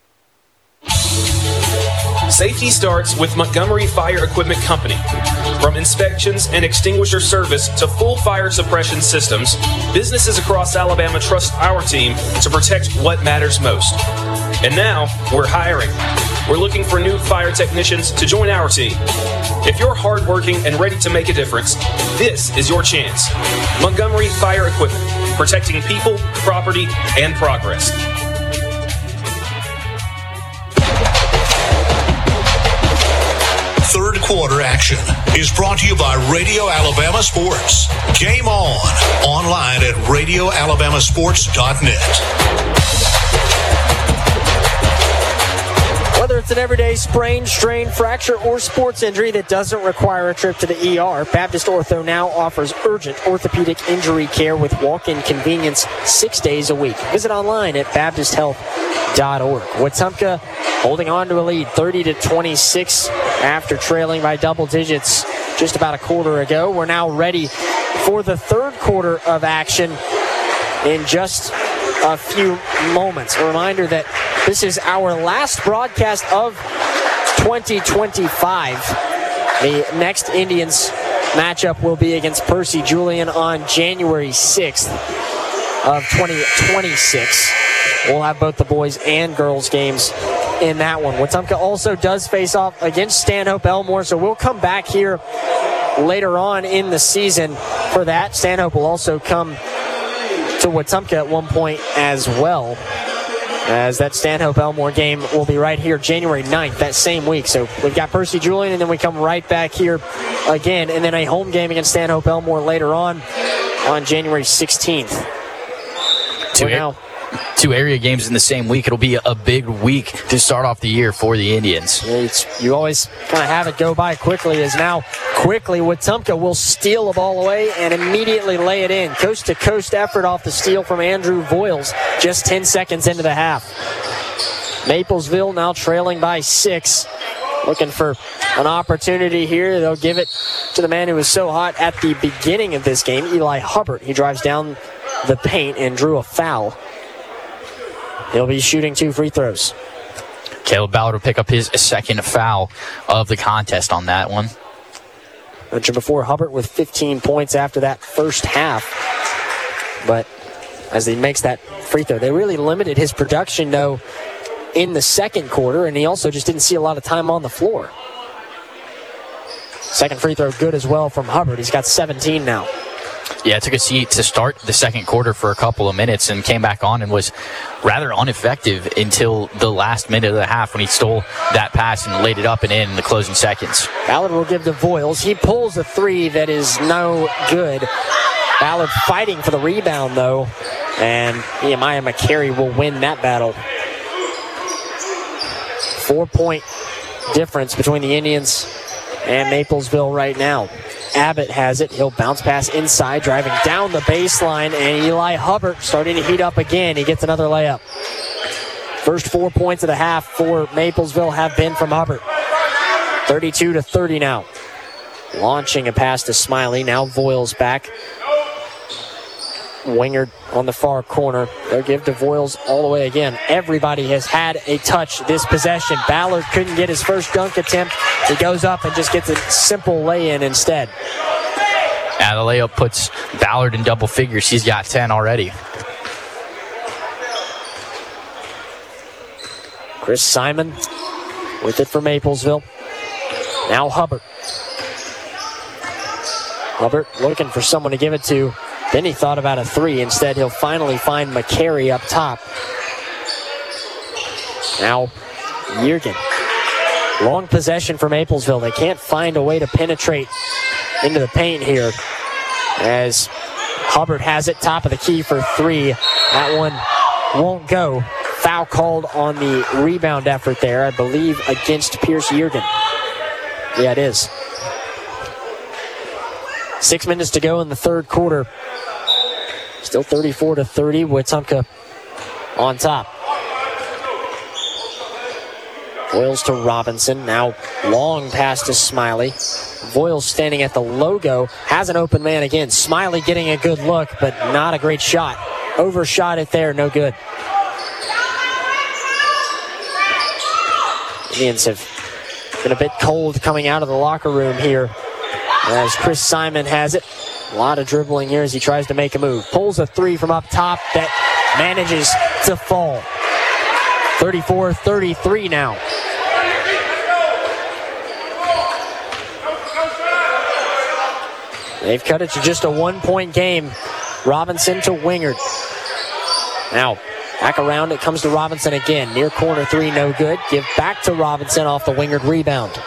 Safety starts with Montgomery Fire Equipment Company. From inspections and extinguisher service to full fire suppression systems, businesses across Alabama trust our team to protect what matters most. And now, we're hiring. We're looking for new fire technicians to join our team. If you're hardworking and ready to make a difference, this is your chance. Montgomery Fire Equipment, protecting people, property, and progress. Third quarter action is brought to you by Radio Alabama Sports. Game on. Online at RadioAlabamaSports.net. Whether it's an everyday sprain, strain, fracture, or sports injury that doesn't require a trip to the ER, Baptist Ortho now offers urgent orthopedic injury care with walk-in convenience 6 days a week. Visit online at BaptistHealth.org. Wetumpka holding on to a lead 30-26 after trailing by double digits just about a quarter ago. We're now ready for the third quarter of action in just a few moments. A reminder that this is our last broadcast of 2025. The next Indians matchup will be against Percy Julian on January 6th of 2026. We'll have both the boys and girls games in that one. Wetumpka also does face off against Stanhope Elmore, so we'll come back here later on in the season for that. Stanhope will also come to Wetumpka at one point as well, as that Stanhope Elmore game will be right here January 9th, that same week. So we've got Percy Julian, and then we come right back here again, and then a home game against Stanhope Elmore later on January 16th. Two area games in the same week. It'll be a big week to start off the year for the Indians. You always kind of have it go by quickly, as now quickly Wetumpka will steal the ball away and immediately lay it in. Coast-to-coast effort off the steal from Andrew Voiles just 10 seconds into the half. Maplesville now trailing by 6. looking for an opportunity here. They'll give it to the man who was so hot at the beginning of this game, Eli Hubbard. He drives down the paint and drew a foul. He'll be shooting 2 free throws. Caleb Ballard will pick up his second foul of the contest on that one. Mentioned before, Hubbard with 15 points after that first half. But as he makes that free throw, they really limited his production, though, in the second quarter, and he also just didn't see a lot of time on the floor. Second free throw good as well from Hubbard. He's got 17 now. Yeah, took a seat to start the second quarter for a couple of minutes and came back on and was rather ineffective until the last minute of the half when he stole that pass and laid it up and in the closing seconds. Ballard will give to Voiles. He pulls a three that is no good. Ballard fighting for the rebound, though, and Nehemiah McCary will win that battle. 4-point difference between the Indians and Maplesville right now. Abbott has it. He'll bounce pass inside, driving down the baseline, and Eli Hubbard starting to heat up again. He gets another layup. First 4 points of the half for Maplesville have been from Hubbard. 32-30 now. Launching a pass to Smiley. Now Voiles back. Wingard on the far corner. They'll give to Voiles all the way again. Everybody has had a touch this possession. Ballard couldn't get his first dunk attempt. He goes up and just gets a simple lay-in instead. Yeah, the layup puts Ballard in double figures. He's got 10 already. Chris Simon with it for Maplesville. Now Hubbard. Hubbard looking for someone to give it to. Then he thought about a three. Instead, he'll finally find McCary up top. Now, Yergin. Long possession for Maplesville. They can't find a way to penetrate into the paint here. As Hubbard has it, top of the key for three. That one won't go. Foul called on the rebound effort there, I believe, against Pierce Yergin. Yeah, it is. 6 minutes to go in the third quarter. Still 34-30, Wetumpka on top. Voiles to Robinson. Now long pass to Smiley. Voiles standing at the logo. Has an open man again. Smiley getting a good look, but not a great shot. Overshot it there, no good. Indians have been a bit cold coming out of the locker room here. As Chris Simon has it. A lot of dribbling here as he tries to make a move. Pulls a three from up top that manages to fall. 34-33 now. They've cut it to just a 1-point game. Robinson to Wingard. Now, back around, it comes to Robinson again. Near corner three, no good. Give back to Robinson off the Wingard rebound.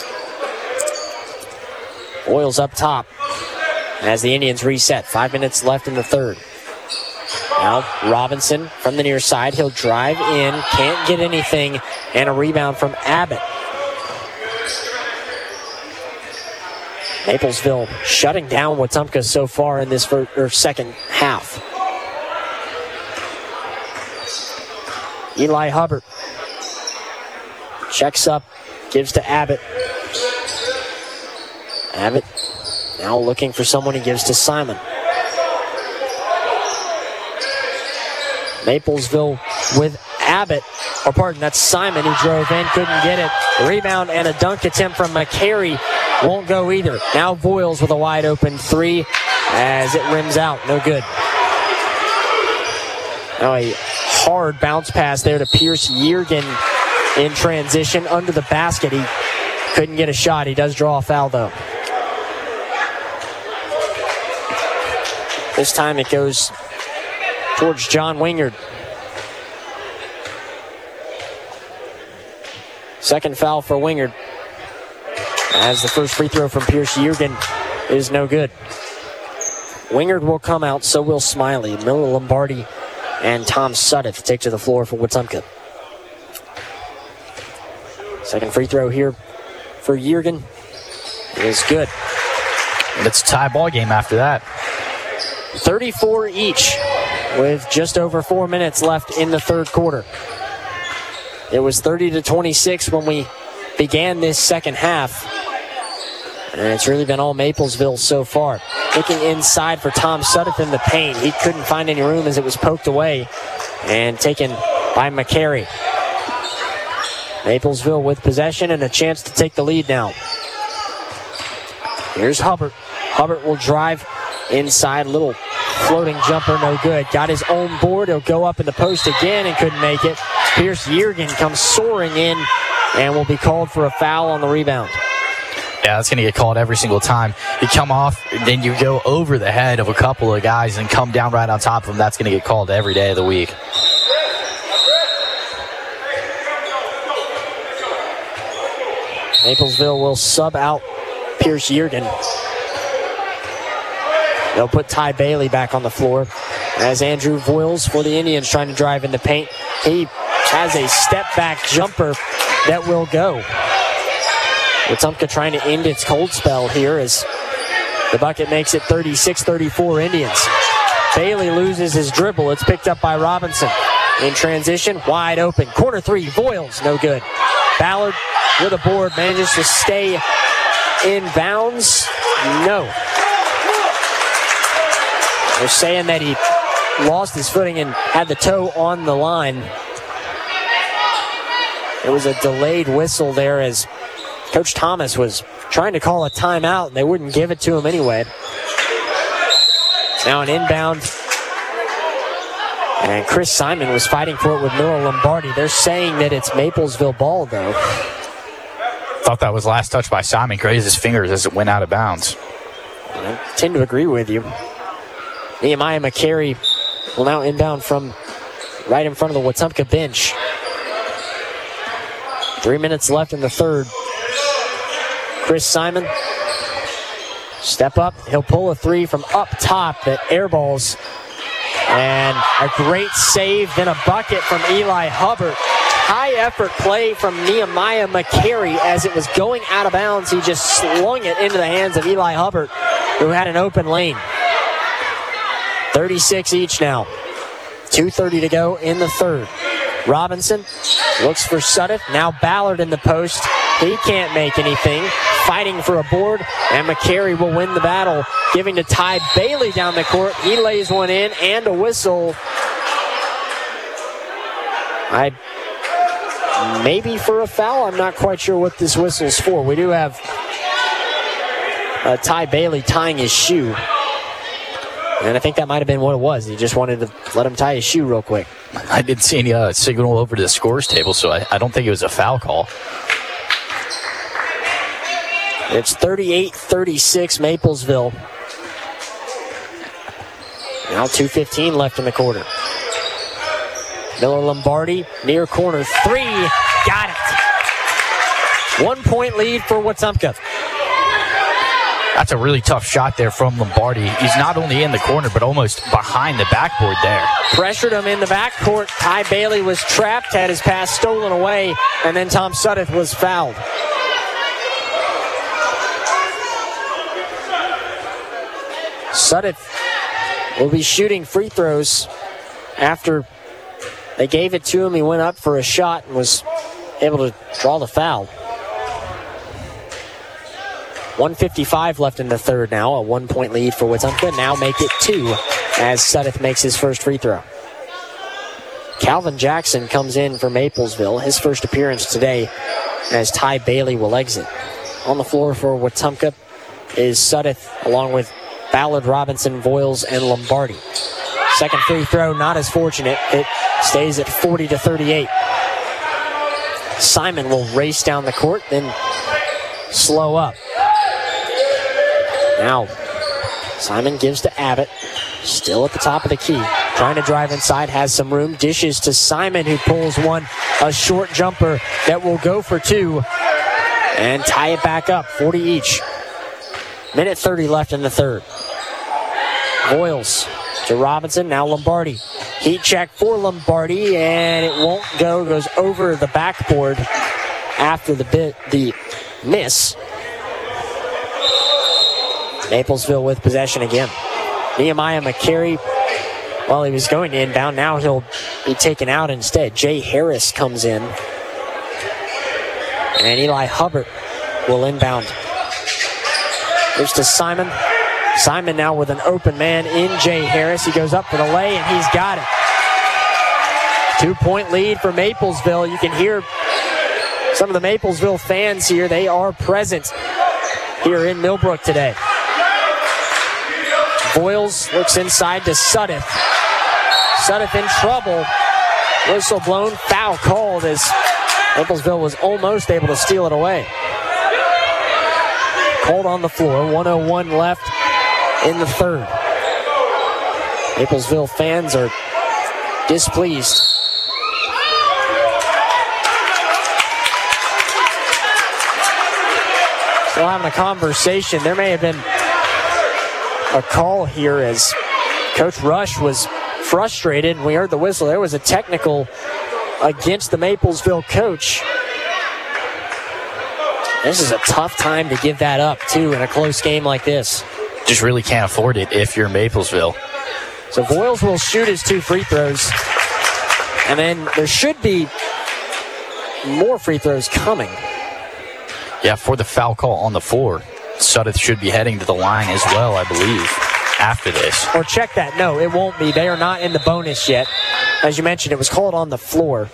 Voiles up top as the Indians reset. 5 minutes left in the third. Now Robinson from the near side. He'll drive in, can't get anything, and a rebound from Abbott. Maplesville shutting down Wetumpka so far in this second half. Eli Hubbard checks up, gives to Abbott. Abbott now looking for someone. He gives to Simon. Maplesville with Abbott. Or pardon, that's Simon who drove in, couldn't get it. Rebound and a dunk attempt from McCary won't go either. Now Voiles with a wide open three as it rims out. No good. Now a hard bounce pass there to Pierce Yergin in transition under the basket. He couldn't get a shot. He does draw a foul though. This time it goes towards John Wingard. Second foul for Wingard. As the first free throw from Pierce Yergin is no good. Wingard will come out, so will Smiley. Miller Lombardi and Tom Suddeth take to the floor for Wetumpka. Second free throw here for Yergin is good. And it's a tie ball game after that. 34 each with just over 4 minutes left in the third quarter. It was 30-26 when we began this second half. And it's really been all Maplesville so far. Looking inside for Tom Sudduth in the paint. He couldn't find any room as it was poked away and taken by McCary. Maplesville with possession and a chance to take the lead now. Here's Hubbard. Hubbard will drive inside. Little floating jumper, no good. Got his own board. He'll go up in the post again and couldn't make it. Pierce Yeargin comes soaring in and will be called for a foul on the rebound. Yeah, that's going to get called every single time. You come off, then you go over the head of a couple of guys and come down right on top of them. That's going to get called every day of the week. Maplesville will sub out Pierce Yeargin. They'll put Ty Bailey back on the floor as Andrew Voiles for the Indians trying to drive in the paint. He has a step-back jumper that will go. Wetumpka trying to end its cold spell here as the bucket makes it 36-34 Indians. Bailey loses his dribble. It's picked up by Robinson. In transition, wide open. Corner three, Voiles, no good. Ballard with a board, manages to stay in bounds. No. They're saying that he lost his footing and had the toe on the line. It was a delayed whistle there as Coach Thomas was trying to call a timeout, and they wouldn't give it to him anyway. Now an inbound. And Chris Simon was fighting for it with Noah Lombardi. They're saying that it's Maplesville ball, though. Thought that was last touch by Simon. Grazed his fingers as it went out of bounds. I tend to agree with you. Nehemiah McCary will now inbound from right in front of the Wetumpka bench. 3 minutes left in the third. Chris Simon, step up. He'll pull a three from up top that airballs. And a great save, then a bucket from Eli Hubbard. High effort play from Nehemiah McCary as it was going out of bounds. He just slung it into the hands of Eli Hubbard, who had an open lane. 36 each now. 2:30 to go in the third. Robinson looks for Sudduth. Now Ballard in the post. He can't make anything. Fighting for a board, and McCary will win the battle, giving to Ty Bailey down the court. He lays one in, and a whistle. Maybe for a foul. I'm not quite sure what this whistle's for. We do have Ty Bailey tying his shoe. And I think that might have been what it was. He just wanted to let him tie his shoe real quick. I didn't see any signal over to the scores table, so I don't think it was a foul call. It's 38-36 Maplesville. Now 2:15 left in the quarter. Miller Lombardi, near corner three. Got it. 1 point lead for Wetumpka. That's a really tough shot there from Lombardi. He's not only in the corner, but almost behind the backboard there. Pressured him in the backcourt. Ty Bailey was trapped, had his pass stolen away, and then Tom Sudduth was fouled. Sudduth will be shooting free throws after they gave it to him. He went up for a shot and was able to draw the foul. 1:55 left in the third now. A 1 point lead for Wetumpka. Now make it 2 as Sudduth makes his first free throw. Calvin Jackson comes in for Maplesville. His first appearance today as Ty Bailey will exit. On the floor for Wetumpka is Sudduth along with Ballard, Robinson, Voiles, and Lombardi. Second free throw, not as fortunate. It stays at 40-38. Simon will race down the court, then slow up. Now, Simon gives to Abbott, still at the top of the key. Trying to drive inside, has some room. Dishes to Simon, who pulls one, a short jumper that will go for 2 and tie it back up, 40 each. Minute 30 left in the third. Voiles to Robinson, now Lombardi. Heat check for Lombardi, and it won't go. Goes over the backboard after the miss. Maplesville with possession again. Nehemiah McCary, well, he was going to inbound. Now he'll be taken out instead. Jay Harris comes in. And Eli Hubbard will inbound. Here's to Simon. Simon now with an open man in Jay Harris. He goes up for the lay, and he's got it. 2-point lead for Maplesville. You can hear some of the Maplesville fans here. They are present here in Millbrook today. Voiles looks inside to Sudduth. Sudduth in trouble. Whistle blown, foul called as Maplesville was almost able to steal it away. Called on the floor, 1:01 left in the third. Maplesville fans are displeased. Still having a conversation. There may have been a call here as Coach Rush was frustrated. We heard the whistle. There was a technical against the Maplesville coach. This is a tough time to give that up, too, in a close game like this. Just really can't afford it if you're Maplesville. So Voiles will shoot his 2 free throws. And then there should be more free throws coming. Yeah, for the foul call on the floor, Sudduth should be heading to the line as well, I believe, after this. Or check that. No, it won't be. They are not in the bonus yet. As you mentioned, it was called on the floor.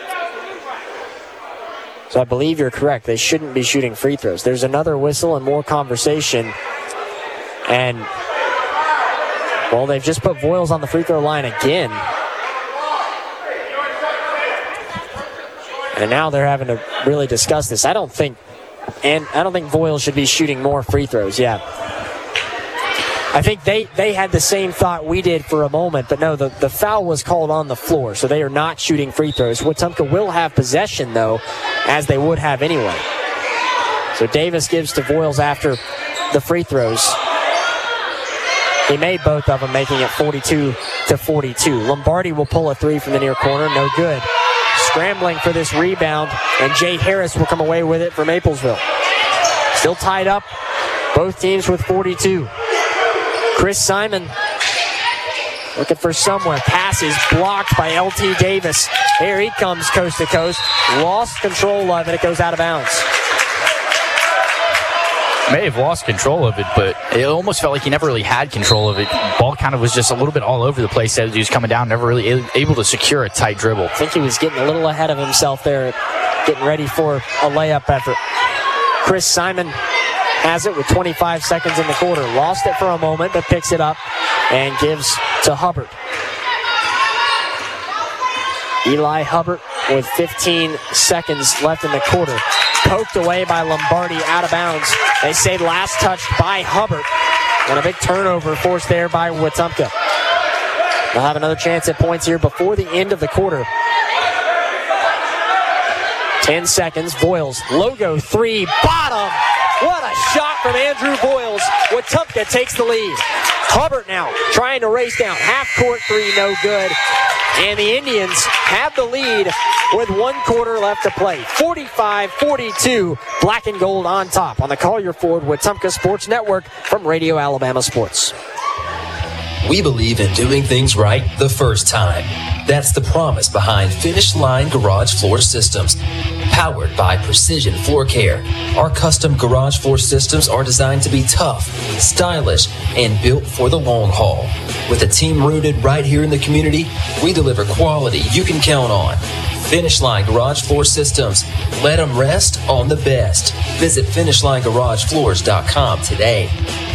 So I believe you're correct. They shouldn't be shooting free throws. There's another whistle and more conversation. And, well, they've just put Voiles on the free throw line again. And now they're having to really discuss this. I don't think Voiles should be shooting more free throws. Yeah. I think they had the same thought we did for a moment, but no, the foul was called on the floor, so they are not shooting free throws. Wetumpka will have possession, though, as they would have anyway. So Davis gives to Voiles after the free throws. He made both of them, making it 42-42. Lombardi will pull a 3 from the near corner, no good. Scrambling for this rebound, and Jay Harris will come away with it for Maplesville. Still tied up, both teams with 42. Chris Simon looking for somewhere. Pass is blocked by LT Davis. Here he comes coast to coast. Lost control of it. It goes out of bounds. May have lost control of it, but it almost felt like he never really had control of it. Ball kind of was just a little bit all over the place as he was coming down, never really able to secure a tight dribble. I think he was getting a little ahead of himself there, getting ready for a layup effort. Chris Simon has it with 25 seconds in the quarter. Lost it for a moment, but picks it up and gives to Hubbard. Eli Hubbard with 15 seconds left in the quarter. Poked away by Lombardi, out of bounds. They say last touched by Hubbard. And a big turnover forced there by Wetumpka. They'll have another chance at points here before the end of the quarter. 10 seconds. Voiles, logo 3, bottom. What a shot from Andrew Voiles. Wetumpka takes the lead. Hubbard now trying to race down. Half-court 3, no good. And the Indians have the lead with 1 quarter left to play. 45-42, black and gold on top on the Collier Ford Wetumpka Sports Network from Radio Alabama Sports. We believe in doing things right the first time. That's the promise behind Finish Line Garage Floor Systems. Powered by Precision Floor Care, our custom garage floor systems are designed to be tough, stylish, and built for the long haul. With a team rooted right here in the community, we deliver quality you can count on. Finish Line Garage Floor Systems. Let them rest on the best. Visit FinishLineGarageFloors.com today.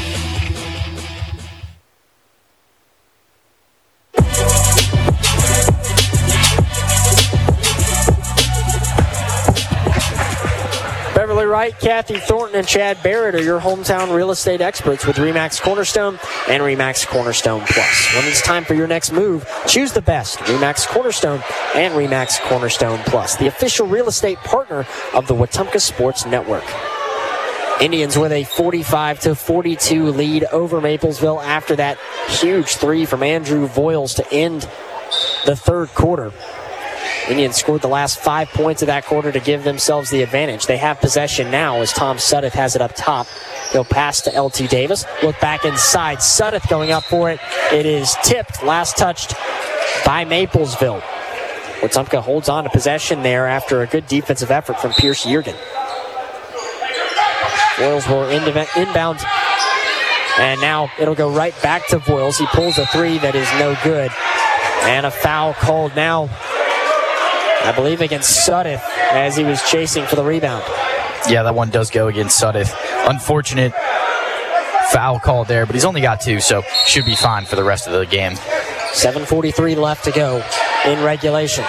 Wright, Kathy Thornton, and Chad Barrett are your hometown real estate experts with RE/MAX Cornerstone and RE/MAX Cornerstone Plus. When it's time for your next move, choose the best, RE/MAX Cornerstone and RE/MAX Cornerstone Plus, the official real estate partner of the Wetumpka Sports Network. Indians with a 45-42 lead over Maplesville after that huge 3 from Andrew Voiles to end the third quarter. Indians scored the last 5 points of that quarter to give themselves the advantage. They have possession now as Tom Sudduth has it up top. He'll pass to LT Davis. Look back inside. Sudduth going up for it. It is tipped. Last touched by Maplesville. Wetumpka holds on to possession there after a good defensive effort from Pierce Yearden. Voiles will inbound. And now it'll go right back to Voiles. He pulls a three that is no good. And a foul called now, I believe, against Sudduth as he was chasing for the rebound. Yeah, that one does go against Sudduth. Unfortunate foul called there, but he's only got 2, so should be fine for the rest of the game. 7:43 left to go in regulation.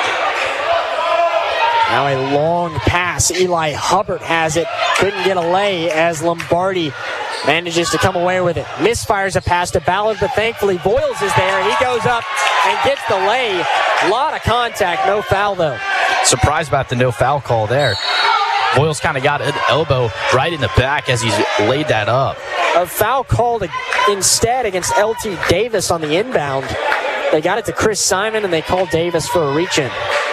Now a long pass. Eli Hubbard has it. Couldn't get a lay as Lombardi manages to come away with it. Misfires a pass to Ballard, but thankfully Voiles is there, and he goes up and gets the lay. A lot of contact, no foul though. Surprised about the no foul call there. Voiles kind of got an elbow right in the back as he's laid that up. A foul called instead against LT Davis on the inbound. They got it to Chris Simon, and they called Davis for a reach-in.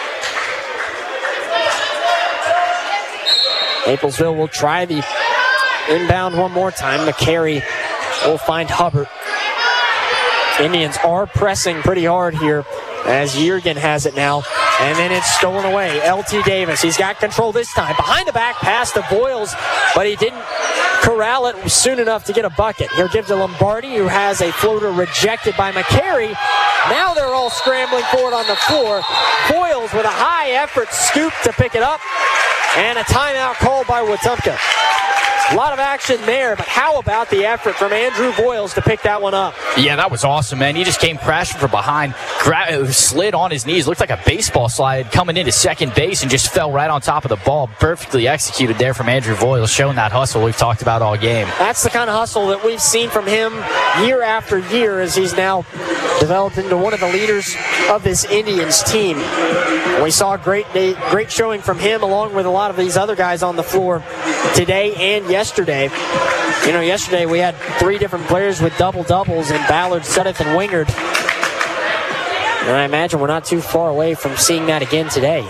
Maplesville will try the inbound one more time. McCary will find Hubbard. Indians are pressing pretty hard here as Yergin has it now. And then it's stolen away. LT Davis, he's got control this time. Behind the back pass to Voiles, but he didn't corral it soon enough to get a bucket. He'll give to Lombardi, who has a floater rejected by McCary. Now they're all scrambling for it on the floor. Voiles with a high effort scoop to pick it up. And a timeout called by Wetumpka. A lot of action there, but how about the effort from Andrew Voiles to pick that one up? Yeah, that was awesome, man. He just came crashing from behind, slid on his knees, looked like a baseball slide coming into second base and just fell right on top of the ball. Perfectly executed there from Andrew Voiles, showing that hustle we've talked about all game. That's the kind of hustle that we've seen from him year after year as he's now developed into one of the leaders of this Indians team. We saw a great showing from him along with a lot of these other guys on the floor today and yesterday. You know, yesterday we had 3 different players with double-doubles in Ballard, Sudduth, and Wingard. And I imagine we're not too far away from seeing that again today.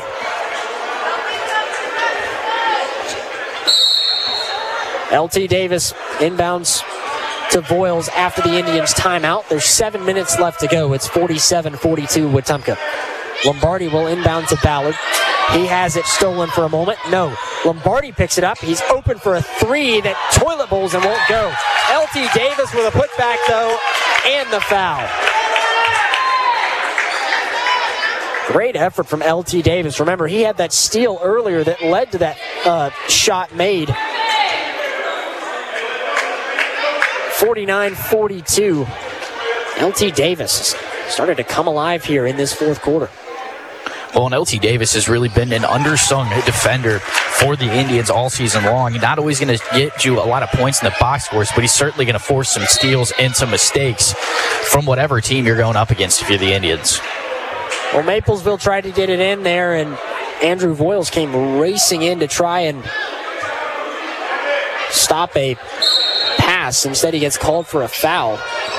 LT Davis inbounds to Voiles after the Indians' timeout. There's 7 minutes left to go. It's 47-42 Wetumpka. Lombardi will inbound to Ballard. He has it stolen for a moment. No. Lombardi picks it up. He's open for a 3 that toilet bowls and won't go. LT Davis with a putback, though, and the foul. Great effort from LT Davis. Remember, he had that steal earlier that led to that shot made. 49-42. LT Davis started to come alive here in this fourth quarter. Well, and LT Davis has really been an undersung defender for the Indians all season long. Not always going to get you a lot of points in the box scores, but he's certainly going to force some steals and some mistakes from whatever team you're going up against if you're the Indians. Well, Maplesville tried to get it in there, and Andrew Voiles came racing in to try and stop a pass. Instead, he gets called for a foul.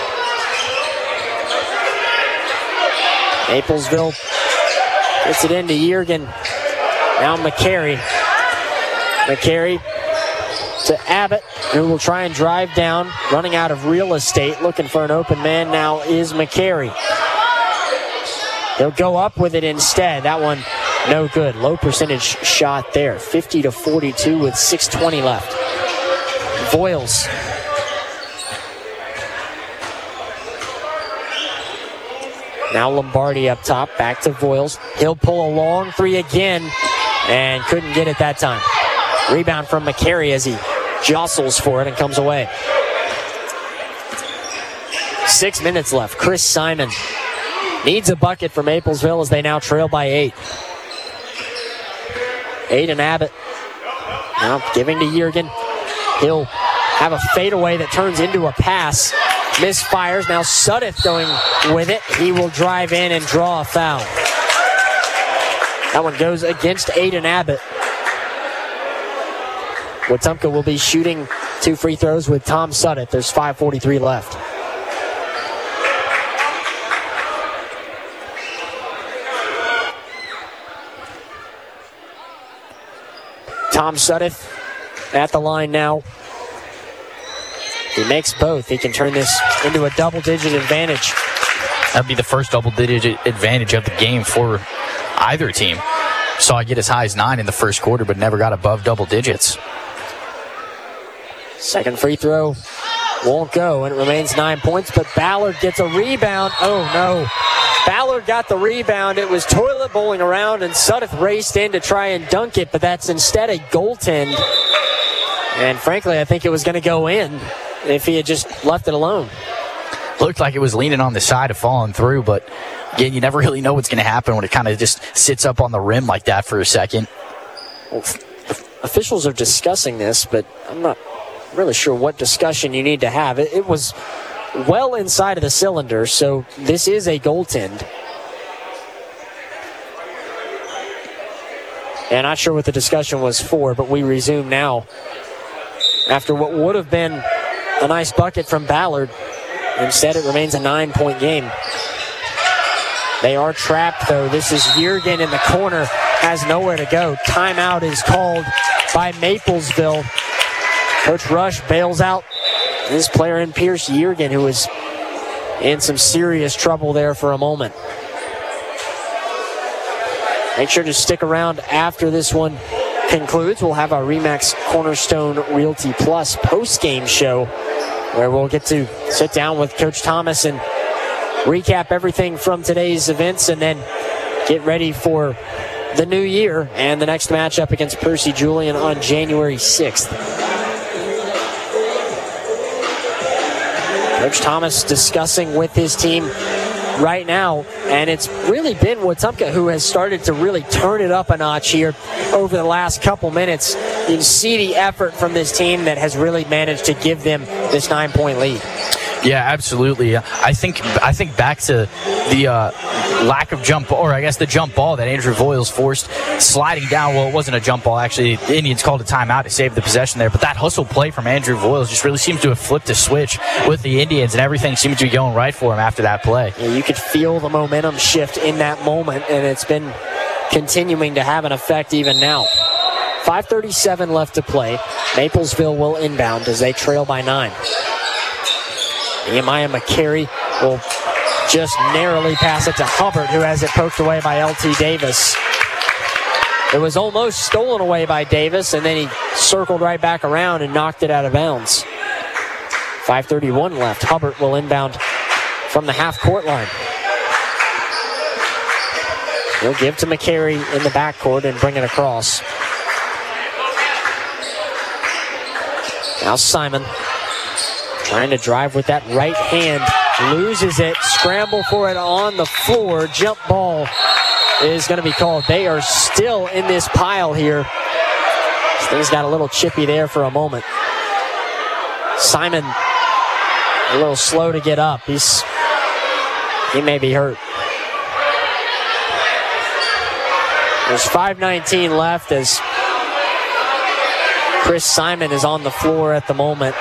Maplesville gets it into Yergin. Now McCary. McCary to Abbott, who will try and drive down. Running out of real estate, looking for an open man now is McCary. He'll go up with it instead. That one, no good. Low percentage shot there. 50-42 with 6:20 left. Voiles. Now Lombardi up top, back to Voiles. He'll pull a long 3 again and couldn't get it that time. Rebound from McCary as he jostles for it and comes away. 6 minutes left. Chris Simon needs a bucket for Maplesville as they now trail by 8. Aiden Abbott now giving to Yergin. He'll have a fadeaway that turns into a pass. Misfires. Now Sudduth going with it. He will drive in and draw a foul. That one goes against Aiden Abbott. Wetumpka will be shooting 2 free throws with Tom Sudduth. There's 5:43 left. Tom Sudduth at the line now. He makes both. He can turn this into a double-digit advantage. That'd be the first double-digit advantage of the game for either team. Saw it get as high as 9 in the first quarter, but never got above double digits. Second free throw won't go, and it remains 9 points, but Ballard gets a rebound. Oh, no. Ballard got the rebound. It was toilet bowling around, and Sudduth raced in to try and dunk it, but that's instead a goaltend. And frankly, I think it was going to go in if he had just left it alone. Looked like it was leaning on the side of falling through, but again, you never really know what's going to happen when it kind of just sits up on the rim like that for a second. Well, officials are discussing this, but I'm not really sure what discussion you need to have. It was well inside of the cylinder, so this is a goaltend. And not sure what the discussion was for, but we resume now after what would have been a nice bucket from Ballard. Instead, it remains a 9-point game. They are trapped, though. This is Yergin in the corner, has nowhere to go. Timeout is called by Maplesville. Coach Rush bails out this player in Pierce Yergin, who was in some serious trouble there for a moment. Make sure to stick around after this one concludes. We'll have our RE/MAX Cornerstone Realty Plus post-game show, where we'll get to sit down with Coach Thomas and recap everything from today's events and then get ready for the new year and the next matchup against Percy Julian on January 6th. Coach Thomas discussing with his team right now, and it's really been Wetumpka who has started to really turn it up a notch here over the last couple minutes. You can see the effort from this team that has really managed to give them this 9-point lead. Yeah, absolutely. I think back to the lack of jump, or I guess the jump ball that Andrew Voiles forced sliding down. Well, it wasn't a jump ball, actually. The Indians called a timeout to save the possession there, but that hustle play from Andrew Voiles just really seems to have flipped a switch with the Indians, and everything seems to be going right for him after that play. Yeah, you could feel the momentum shift in that moment, and it's been continuing to have an effect even now. 5:37 left to play. Maplesville will inbound as they trail by 9. Nehemiah McCary will just narrowly pass it to Hubbard, who has it poked away by LT Davis. It was almost stolen away by Davis, and then he circled right back around and knocked it out of bounds. 5:31 left. Hubbard will inbound from the half-court line. He'll give to McCary in the backcourt and bring it across. Now Simon trying to drive with that right hand. Loses it. Scramble for it on the floor. Jump ball is going to be called. They are still in this pile here. This thing's got a little chippy there for a moment. Simon a little slow to get up. He may be hurt. There's 5:19 left as Chris Simon is on the floor at the moment.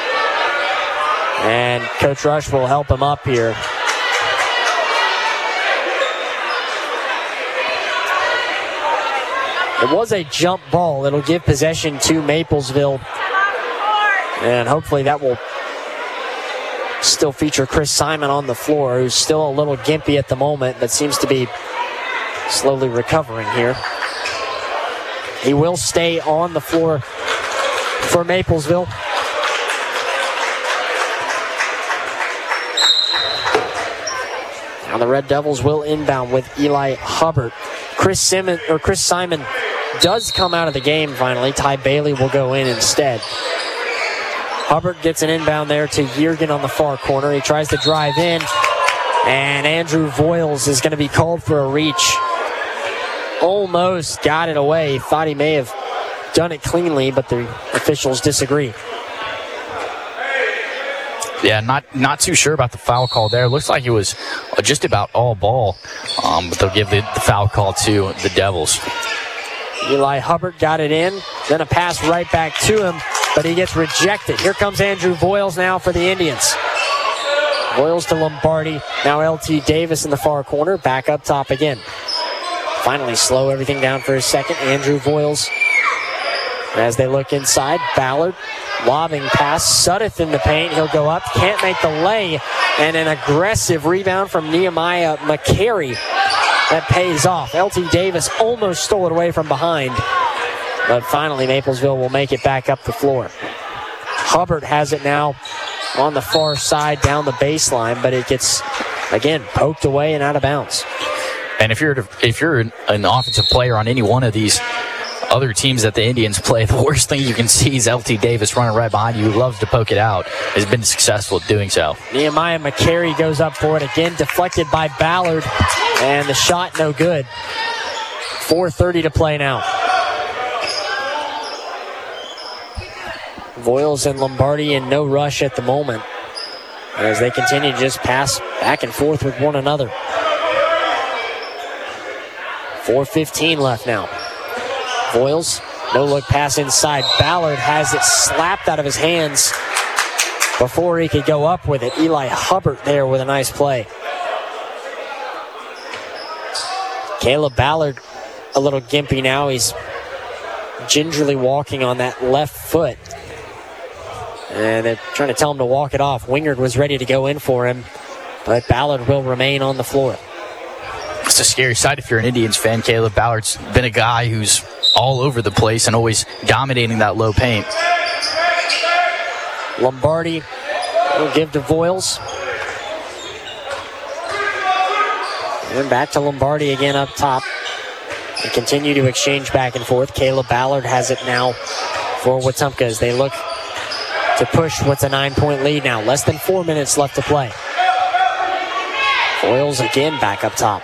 And Coach Rush will help him up here. It was a jump ball. It'll give possession to Maplesville. And hopefully that will still feature Chris Simon on the floor, who's still a little gimpy at the moment, but seems to be slowly recovering here. He will stay on the floor for Maplesville. Now the Red Devils will inbound with Eli Hubbard. Chris Simon does come out of the game finally. Ty Bailey will go in instead. Hubbard gets an inbound there to Yergin on the far corner. He tries to drive in, and Andrew Voiles is going to be called for a reach. Almost got it away. Thought he may have done it cleanly, but the officials disagree. Yeah, not too sure about the foul call there. Looks like it was just about all ball, but they'll give the foul call to the Devils. Eli Hubbard got it in, then a pass right back to him, but he gets rejected. Here comes Andrew Voiles now for the Indians. Voiles to Lombardi. Now LT Davis in the far corner, back up top again. Finally slow everything down for a second. Andrew Voiles as they look inside. Ballard. Lobbing pass, Sudduth in the paint. He'll go up, can't make the lay, and an aggressive rebound from Nehemiah McCary. That pays off. LT Davis almost stole it away from behind, but finally Maplesville will make it back up the floor. Hubbard has it now on the far side down the baseline, but it gets, again, poked away and out of bounds. And if you're an offensive player on any one of these other teams that the Indians play, the worst thing you can see is LT Davis running right behind you, who loves to poke it out, has been successful at doing so. Nehemiah McCary goes up for it again, deflected by Ballard, and the shot no good. 4:30 to play now. Voiles and Lombardi in no rush at the moment as they continue to just pass back and forth with one another. 4:15 left now. Voiles, no look pass inside. Ballard has it slapped out of his hands before he could go up with it. Eli Hubbard there with a nice play. Caleb Ballard a little gimpy now. He's gingerly walking on that left foot. And they're trying to tell him to walk it off. Wingard was ready to go in for him, but Ballard will remain on the floor. It's a scary sight if you're an Indians fan. Caleb Ballard's been a guy who's all over the place and always dominating that low paint. Lombardi will give to Voiles. And back to Lombardi again up top. They continue to exchange back and forth. Caleb Ballard has it now for Wetumpka as they look to push what's a 9-point lead now. Less than 4 minutes left to play. Voiles again back up top.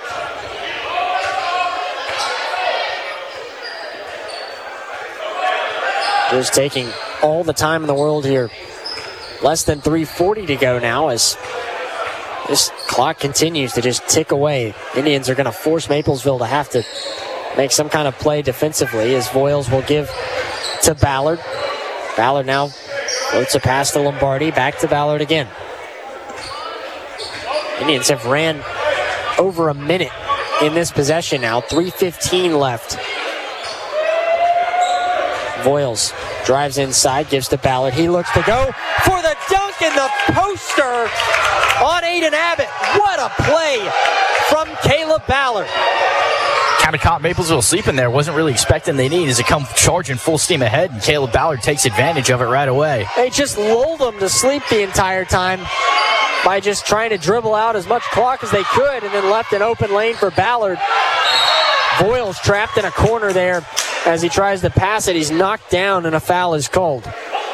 Just taking all the time in the world here. Less than 3:40 to go now as this clock continues to just tick away. Indians are going to force Maplesville to have to make some kind of play defensively as Voiles will give to Ballard. Ballard now floats a pass to Lombardi. Back to Ballard again. Indians have ran over a minute in this possession now. 3:15 left. Voiles drives inside, gives to Ballard. He looks to go for the dunk in the poster on Aiden Abbott. What a play from Caleb Ballard. Kind of caught Maplesville sleeping there. Wasn't really expecting they need as they come charging full steam ahead, and Caleb Ballard takes advantage of it right away. They just lulled them to sleep the entire time by just trying to dribble out as much clock as they could and then left an open lane for Ballard. Voiles trapped in a corner there as he tries to pass it. He's knocked down and a foul is called.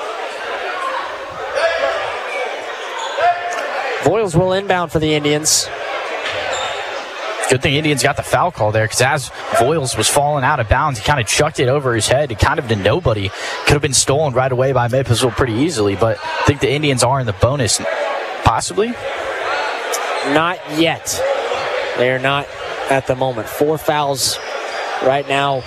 Voiles will inbound for the Indians. Good thing Indians got the foul call there, because as Voiles was falling out of bounds, he kind of chucked it over his head, kind of to nobody. Could have been stolen right away by Maplesville pretty easily, but I think the Indians are in the bonus. Possibly? Not yet. They are not at the moment. 4 fouls right now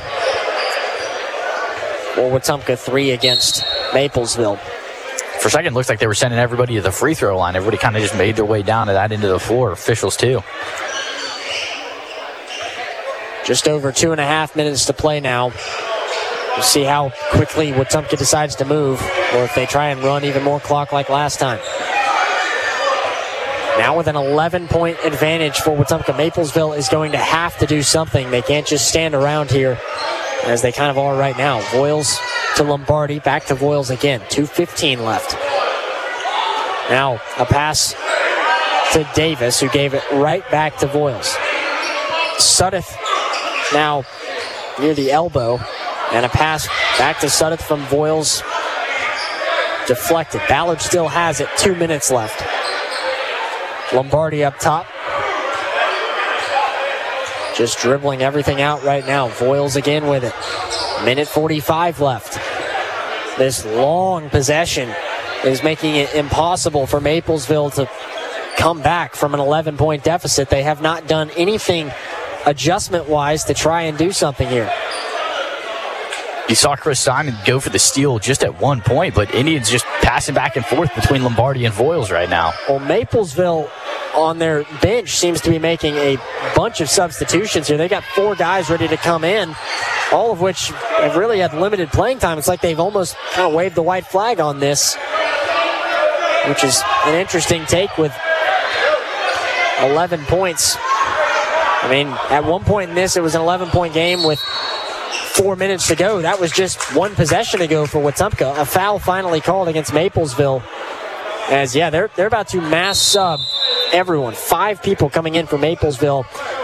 for Wetumpka, 3 against Maplesville. For a second, it looks like they were sending everybody to the free throw line. Everybody kind of just made their way down to that end of the floor. Officials, too. Just over 2.5 minutes to play now. We'll see how quickly Wetumpka decides to move, or if they try and run even more clock like last time. Now with an 11-point advantage for Wetumpka, Maplesville is going to have to do something. They can't just stand around here as they kind of are right now. Voiles to Lombardi, back to Voiles again. 2:15 left. Now a pass to Davis, who gave it right back to Voiles. Sudduth now near the elbow, and a pass back to Sudduth from Voiles. Deflected. Ballard still has it. 2 minutes left. Lombardi up top. Just dribbling everything out right now. Voiles again with it. 1:45 left. This long possession is making it impossible for Maplesville to come back from an 11-point deficit. They have not done anything adjustment-wise to try and do something here. You saw Chris Simon go for the steal just at 1 point, but Indians just passing back and forth between Lombardi and Voiles right now. Well, Maplesville on their bench seems to be making a bunch of substitutions here. They got 4 guys ready to come in, all of which have really had limited playing time. It's like they've almost kind of waved the white flag on this, which is an interesting take with 11 points. I mean, at one point in this, it was an 11-point game with 4 minutes to go. That was just one possession ago for Wetumpka. A foul finally called against Maplesville. As, they're about to mass sub everyone. 5 people coming in for Maplesville.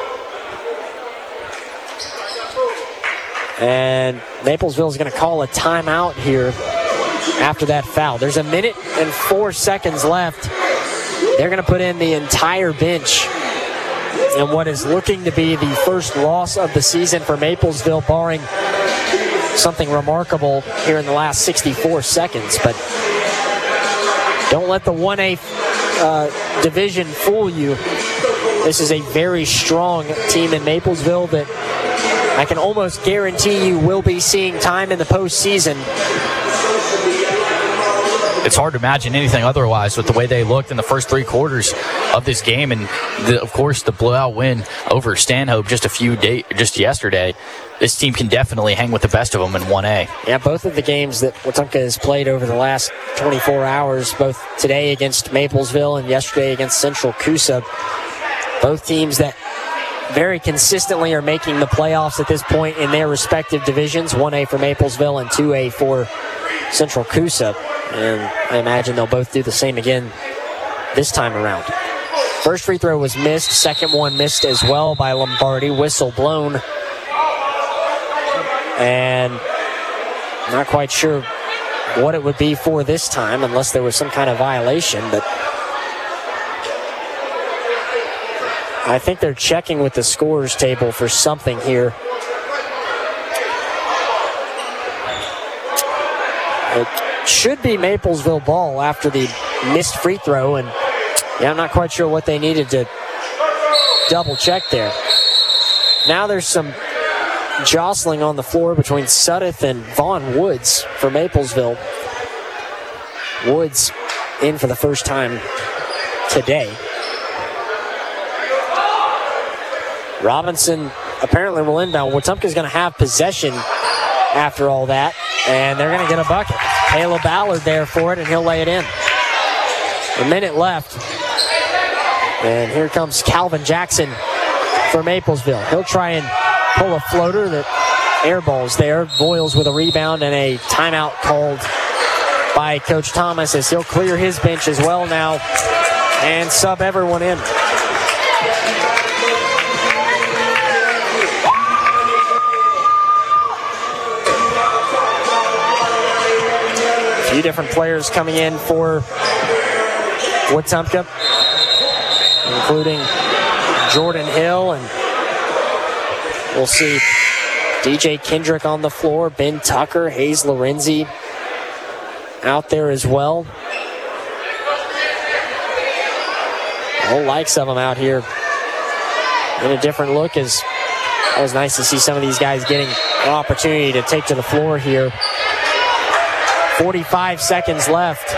And Maplesville is going to call a timeout here after that foul. There's 1 minute and 4 seconds left. They're going to put in the entire bench. And what is looking to be the first loss of the season for Maplesville, barring something remarkable here in the last 64 seconds. But don't let the 1A division fool you. This is a very strong team in Maplesville that I can almost guarantee you will be seeing time in the postseason. It's hard to imagine anything otherwise with the way they looked in the first 3 quarters of this game, and of course the blowout win over Stanhope just yesterday. This team can definitely hang with the best of them in 1A. Yeah, both of the games that Wetumpka has played over the last 24 hours, both today against Maplesville and yesterday against Central Coosa, both teams that very consistently are making the playoffs at this point in their respective divisions. 1A for Maplesville and 2A for Central Coosa. And I imagine they'll both do the same again this time around. First free throw was missed. Second one missed as well by Lombardi. Whistle blown. And not quite sure what it would be for this time unless there was some kind of violation. But I think they're checking with the scorers table for something here. It should be Maplesville ball after the missed free throw, and I'm not quite sure what they needed to double check there. Now there's some jostling on the floor between Sudduth and Vaughn Woods for Maplesville. Woods in for the first time today. Robinson apparently will inbound. Wetumpka's going to have possession after all that, and they're going to get a bucket. Caleb Ballard there for it, and he'll lay it in. 1 minute left. And here comes Calvin Jackson for Maplesville. He'll try and pull a floater that airballs there. Voiles with a rebound and a timeout called by Coach Thomas as he'll clear his bench as well now and sub everyone in. A few different players coming in for Wetumpka, including Jordan Hill, and we'll see DJ Kendrick on the floor, Ben Tucker, Hayes Lorenzi out there as well. Whole likes of them out here in a different look. It was nice to see some of these guys getting an opportunity to take to the floor here. 45 seconds left.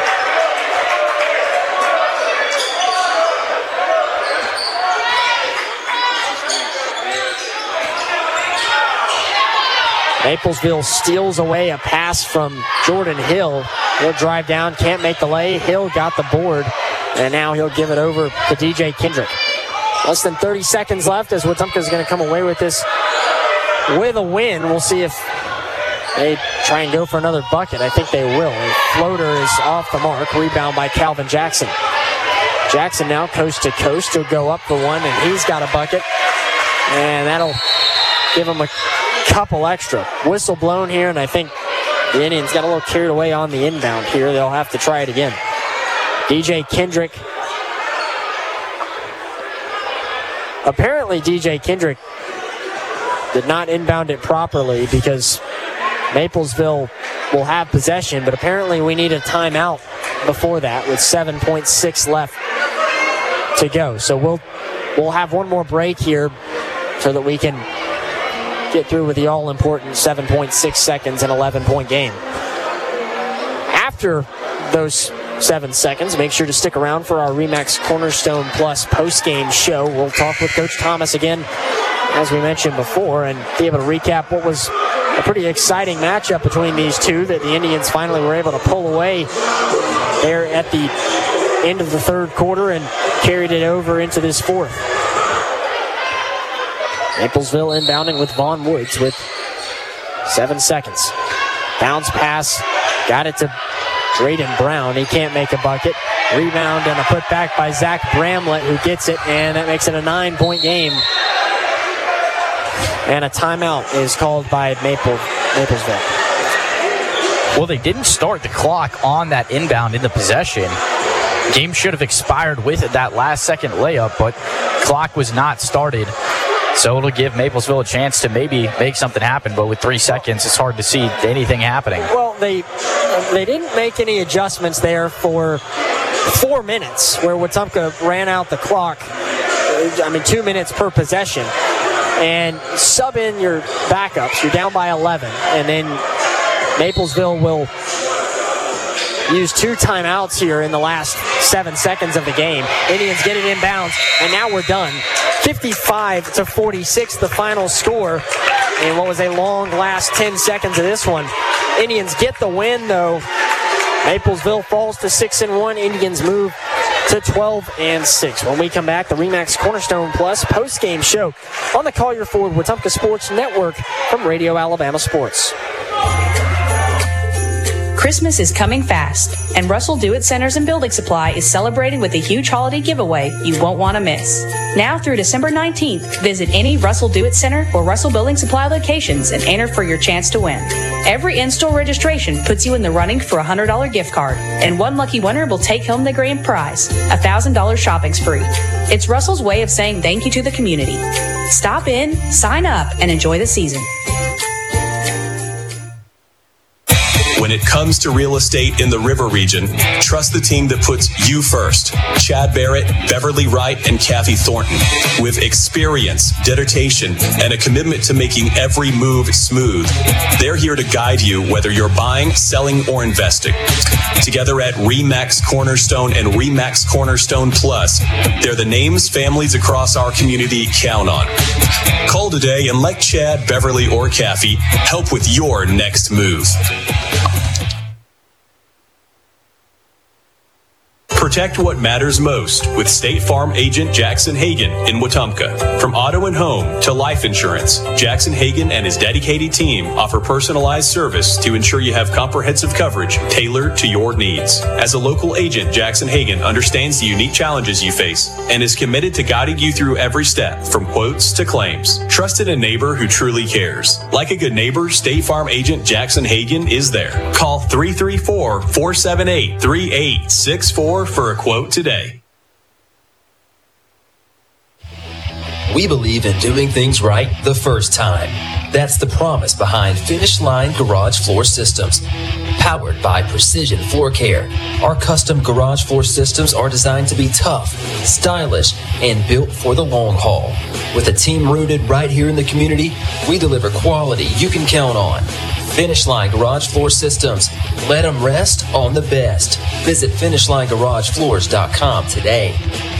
Maplesville steals away a pass from Jordan Hill. He'll drive down, can't make the lay. Hill got the board, and now he'll give it over to DJ Kendrick. Less than 30 seconds left as Wetumpka's going to come away with this with a win. We'll see if they try and go for another bucket. I think they will. A floater is off the mark. Rebound by Calvin Jackson. Jackson now coast to coast. He'll go up for one, and he's got a bucket. And that'll give him a couple extra. Whistle blown here, and I think the Indians got a little carried away on the inbound here. They'll have to try it again. DJ Kendrick. Apparently DJ Kendrick did not inbound it properly because Maplesville will have possession, but apparently we need a timeout before that with 7.6 left to go. So we'll have one more break here so that we can get through with the all-important 7.6 seconds and 11-point game. After those 7 seconds, make sure to stick around for our RE/MAX Cornerstone Plus post-game show. We'll talk with Coach Thomas again, as we mentioned before, and be able to recap what was a pretty exciting matchup between these two that the Indians finally were able to pull away there at the end of the third quarter and carried it over into this fourth. Maplesville inbounding with Vaughn Woods with 7 seconds. Bounce pass. Got it to Drayden Brown. He can't make a bucket. Rebound and a putback by Zach Bramlett, who gets it, and that makes it a 9-point game. And a timeout is called by Maplesville. Well, they didn't start the clock on that inbound in the possession. Game should have expired with that last second layup, but clock was not started. So it'll give Maplesville a chance to maybe make something happen, but with 3 seconds, it's hard to see anything happening. Well, they didn't make any adjustments there for 4 minutes, where Wetumpka ran out the clock. 2 minutes per possession. And sub in your backups. You're down by 11, and then Maplesville will use 2 timeouts here in the last 7 seconds of the game. Indians get it inbounds, and now we're done. 55-46, the final score. And what was a long last 10 seconds of this one. Indians get the win, though. Maplesville falls to 6-1. Indians move to 12-6. When we come back, the RE/MAX Cornerstone Plus post-game show on the Collier Ford Wetumpka Sports Network from Radio Alabama Sports. Christmas is coming fast, and Russell Do-It Centers and Building Supply is celebrating with a huge holiday giveaway you won't want to miss. Now through December 19th, visit any Russell Do-It Center or Russell Building Supply locations and enter for your chance to win. Every in-store registration puts you in the running for a $100 gift card, and one lucky winner will take home the grand prize, $1,000 shopping spree. It's Russell's way of saying thank you to the community. Stop in, sign up, and enjoy the season. When it comes to real estate in the River Region, trust the team that puts you first. Chad Barrett, Beverly Wright, and Kathy Thornton. With experience, dedication, and a commitment to making every move smooth, they're here to guide you whether you're buying, selling, or investing. Together at RE/MAX Cornerstone and RE/MAX Cornerstone Plus, they're the names families across our community count on. Call today and let Chad, Beverly, or Kathy help with your next move. Protect what matters most with State Farm agent Jackson Hagan in Wetumpka. From auto and home to life insurance, Jackson Hagan and his dedicated team offer personalized service to ensure you have comprehensive coverage tailored to your needs. As a local agent, Jackson Hagan understands the unique challenges you face and is committed to guiding you through every step, from quotes to claims. Trust in a neighbor who truly cares. Like a good neighbor, State Farm agent Jackson Hagan is there. Call 334-478-3864 for a quote today. We believe in doing things right the first time. That's the promise behind Finish Line Garage Floor Systems. Powered by Precision Floor Care, our custom garage floor systems are designed to be tough, stylish, and built for the long haul. With a team rooted right here in the community, we deliver quality you can count on. Finish Line Garage Floor Systems. Let them rest on the best. Visit FinishLineGarageFloors.com today.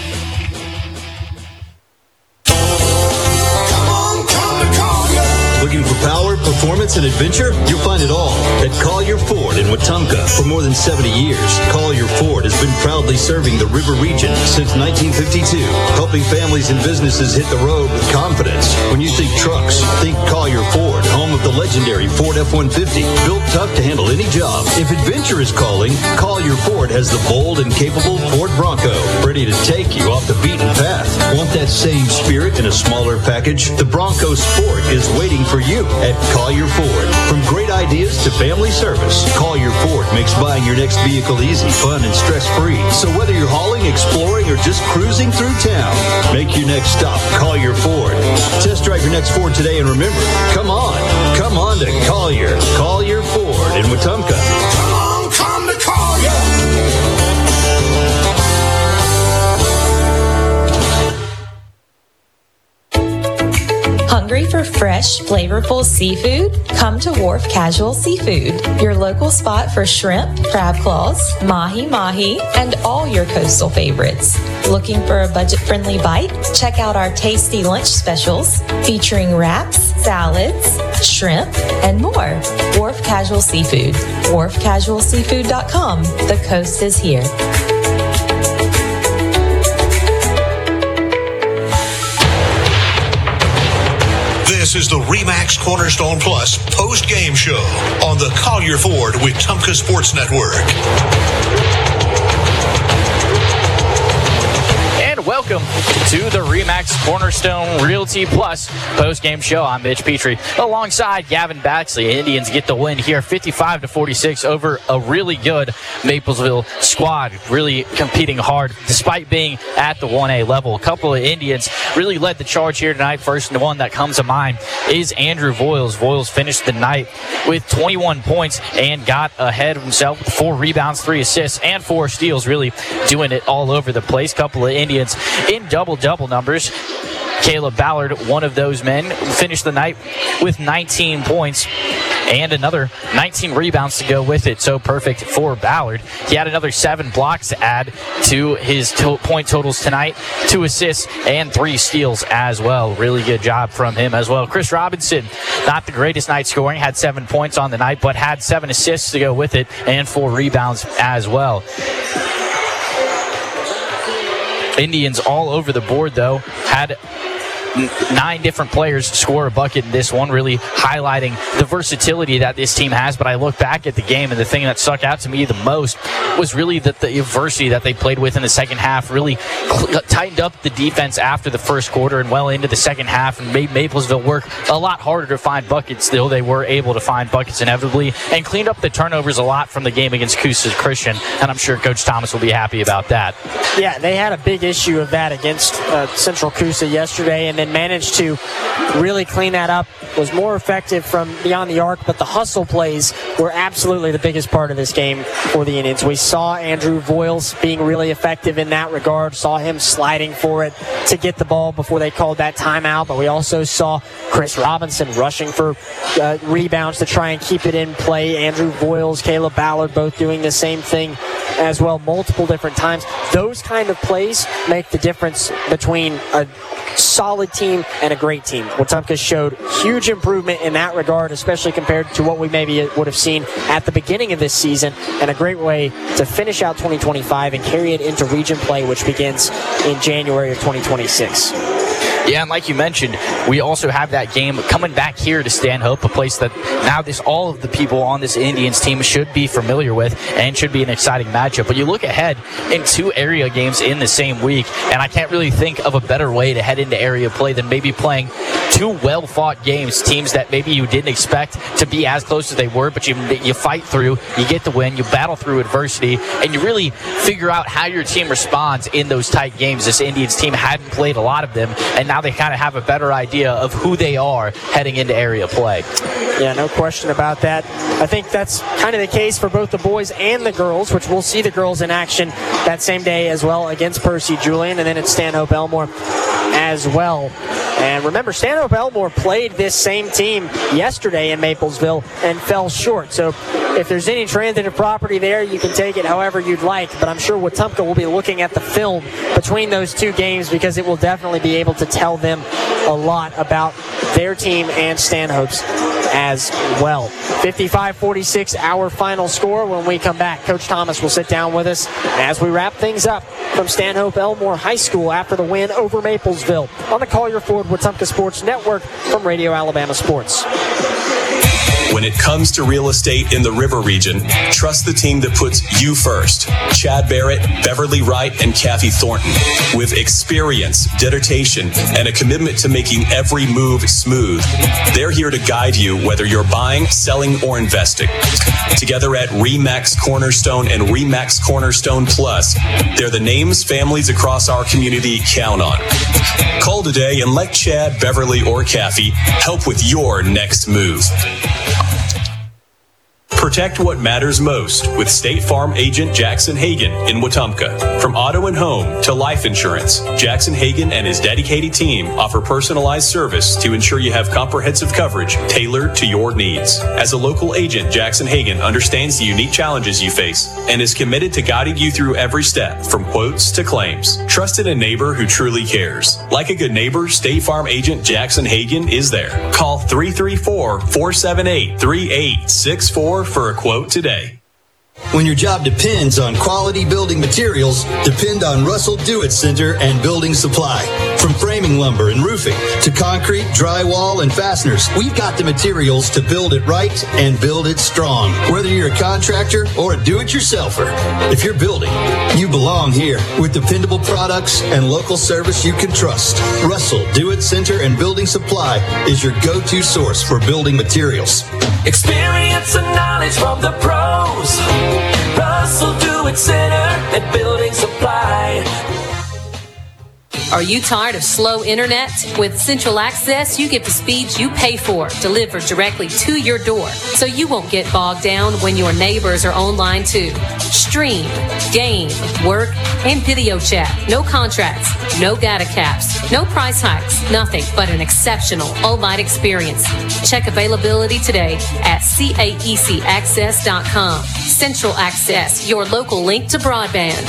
Looking for power, performance, and adventure? You'll find it all at Collier Ford in Wetumpka. For more than 70 years, Collier Ford has been proudly serving the River Region since 1952, helping families and businesses hit the road with confidence. When you think trucks, think Collier Ford, home of the legendary Ford F-150, built tough to handle any job. If adventure is calling, Collier Ford has the bold and capable Ford Bronco, ready to take you off the beaten path. Want that same spirit in a smaller package? The Bronco Sport is waiting for you at Collier Ford. From great ideas to family service, Collier Ford makes buying your next vehicle easy, fun, and stress-free. So whether you're hauling, exploring, or just cruising through town, make your next stop Collier Ford. Test drive your next Ford today, and remember, come on to Collier. Collier Ford in Wetumpka. Come to Collier. Hungry for fresh, flavorful seafood? Come to Wharf Casual Seafood, your local spot for shrimp, crab claws, mahi-mahi, and all your coastal favorites. Looking for a budget-friendly bite? Check out our tasty lunch specials featuring wraps, salads, shrimp, and more. Wharf Casual Seafood. WharfCasualSeafood.com. The coast is here. This is the RE/MAX Cornerstone Plus post-game show on the Collier Ford Wetumpka Sports Network. Welcome to the RE/MAX Cornerstone Realty Plus post-game show. I'm Mitch Petrie alongside Gavin Baxley. Indians get the win here 55-46 over a really good Maplesville squad, really competing hard despite being at the 1A level. A couple of Indians really led the charge here tonight. First one that comes to mind is Andrew Voiles. Voiles finished the night with 21 points and got ahead of himself with 4 rebounds, 3 assists, and 4 steals, really doing it all over the place. Couple of Indians in double-double numbers. Caleb Ballard, one of those men, finished the night with 19 points and another 19 rebounds to go with it. So perfect for Ballard. He had another 7 blocks to add to his point totals tonight, 2 assists and 3 steals as well. Really good job from him as well. Chris Robinson, not the greatest night scoring, had 7 points on the night, but had 7 assists to go with it and 4 rebounds as well. Indians all over the board, though, had 9 different players score a bucket in this one, really highlighting the versatility that this team has. But I look back at the game, and the thing that stuck out to me the most was really the adversity that they played with in the second half. Really tightened up the defense after the first quarter and well into the second half, and made Maplesville work a lot harder to find buckets. Still, they were able to find buckets inevitably and cleaned up the turnovers a lot from the game against Coosa Christian, and I'm sure Coach Thomas will be happy about that. Yeah, they had a big issue of that against Central Coosa yesterday, and then managed to really clean that up. Was more effective from beyond the arc, but the hustle plays were absolutely the biggest part of this game for the Indians. We saw Andrew Voiles being really effective in that regard, saw him sliding for it to get the ball before they called that timeout, but we also saw Chris Robinson rushing for rebounds to try and keep it in play. Andrew Voiles, Caleb Ballard both doing the same thing as well multiple different times. Those kind of plays make the difference between a solid team and a great team. Wetumpka showed huge improvement in that regard, especially compared to what we maybe would have seen at the beginning of this season, and a great way to finish out 2025 and carry it into region play, which begins in January of 2026. Yeah, and like you mentioned, we also have that game coming back here to Stanhope, a place that now all of the people on this Indians team should be familiar with and should be an exciting matchup. But you look ahead in 2 area games in the same week, and I can't really think of a better way to head into area play than maybe playing 2 well-fought games, teams that maybe you didn't expect to be as close as they were, but you fight through, you get the win, you battle through adversity, and you really figure out how your team responds in those tight games. This Indians team hadn't played a lot of them, and now they kind of have a better idea of who they are heading into area play. Yeah, no question about that. I think that's kind of the case for both the boys and the girls, which we'll see the girls in action that same day as well against Percy Julian, and then it's Stanhope Elmore as well. And remember, Stanhope Elmore played this same team yesterday in Maplesville and fell short. So if there's any transitive property there, you can take it however you'd like. But I'm sure Wetumpka will be looking at the film between those 2 games, because it will definitely be able to tell them a lot about their team and Stanhope's as well. 55-46, our final score. When we come back, Coach Thomas will sit down with us as we wrap things up from Stanhope Elmore High School after the win over Maplesville on the Collier Ford Wetumpka Sports Network from Radio Alabama Sports. When it comes to real estate in the River Region, trust the team that puts you first. Chad Barrett, Beverly Wright, and Kathy Thornton. With experience, dedication, and a commitment to making every move smooth, they're here to guide you whether you're buying, selling, or investing. Together at RE/MAX Cornerstone and RE/MAX Cornerstone Plus, they're the names families across our community count on. Call today and let Chad, Beverly, or Kathy help with your next move. Protect what matters most with State Farm agent Jackson Hagan in Wetumpka. From auto and home to life insurance, Jackson Hagan and his dedicated team offer personalized service to ensure you have comprehensive coverage tailored to your needs. As a local agent, Jackson Hagan understands the unique challenges you face and is committed to guiding you through every step, from quotes to claims. Trust in a neighbor who truly cares. Like a good neighbor, State Farm agent Jackson Hagan is there. Call 334-478-3864 for a quote today. When your job depends on quality building materials, depend on Russell Do-It Center and Building Supply. From framing lumber and roofing to concrete, drywall, and fasteners, we've got the materials to build it right and build it strong. Whether you're a contractor or a do-it-yourselfer, if you're building, you belong here with dependable products and local service you can trust. Russell Do-It Center and Building Supply is your go-to source for building materials. Experience and knowledge from the pros. Russell Do-It Center and Building Supply. Are you tired of slow internet? With Central Access, you get the speeds you pay for delivered directly to your door, so you won't get bogged down when your neighbors are online too. Stream, game, work, and video chat. No contracts, no data caps, no price hikes, nothing but an exceptional all-night experience. Check availability today at caecaccess.com. Central Access, your local link to broadband.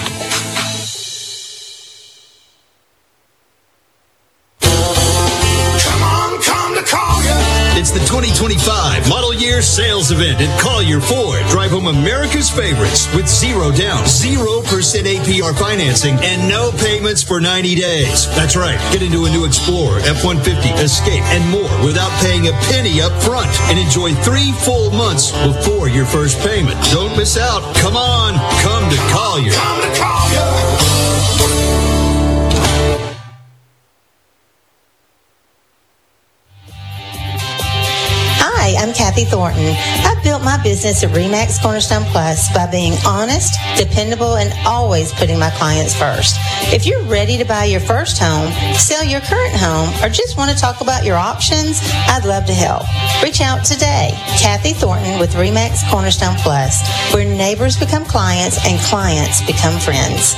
It's the 2025 Model Year Sales Event at Collier Ford. Drive home America's favorites with zero down, 0% APR financing, and no payments for 90 days. That's right. Get into a new Explorer, F-150, Escape, and more without paying a penny up front. And enjoy 3 full months before your first payment. Don't miss out. Come on. Come to Collier. Come to Collier. Hi, I'm Kathy Thornton. I've built my business at RE/MAX Cornerstone Plus by being honest, dependable, and always putting my clients first. If you're ready to buy your first home, sell your current home, or just want to talk about your options, I'd love to help. Reach out today. Kathy Thornton with RE/MAX Cornerstone Plus, where neighbors become clients and clients become friends.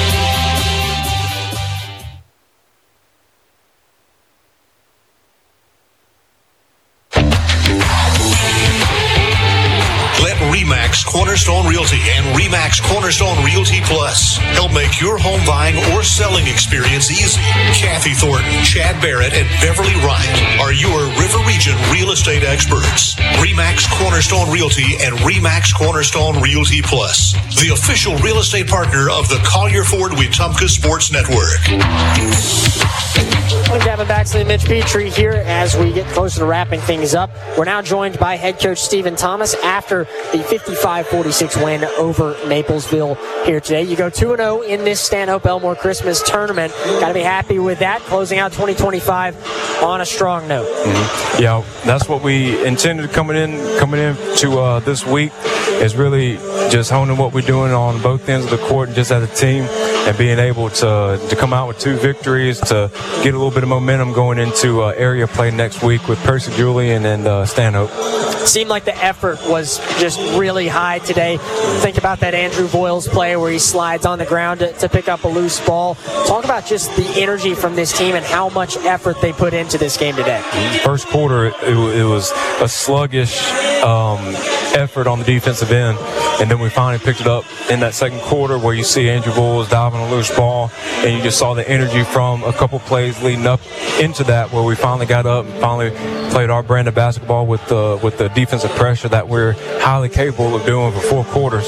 RE/MAX Cornerstone Realty and RE/MAX Cornerstone Realty Plus help make your home buying or selling experience easy. Kathy Thornton, Chad Barrett, and Beverly Wright are your River Region real estate experts. RE/MAX Cornerstone Realty and RE/MAX Cornerstone Realty Plus, the official real estate partner of the Collier Ford Wetumpka Sports Network. I'm Gavin Baxley and Mitch Petrie here as we get closer to wrapping things up. We're now joined by head coach Stephen Thomas after the 55-46 win over Maplesville here today. You go 2-0 in this Stanhope Elmore Christmas tournament. Got to be happy with that, closing out 2025 on a strong note. Mm-hmm. Yeah, that's what we intended coming in to this week, is really just honing what we're doing on both ends of the court and just as a team, and being able to come out with 2 victories to get a little bit of momentum going into area play next week with Percy Julian and Stanhope. Seemed like the effort was just really high today. Think about that Andrew Voiles play where he slides on the ground to pick up a loose ball. Talk about just the energy from this team and how much effort they put into this game today. First quarter, it was a sluggish effort on the defensive end, and then we finally picked it up in that second quarter where you see Andrew Voiles diving a loose ball, and you just saw the energy from a couple plays leading up into that where we finally got up and finally played our brand of basketball with the defensive pressure that we're highly capable of doing for 4 quarters.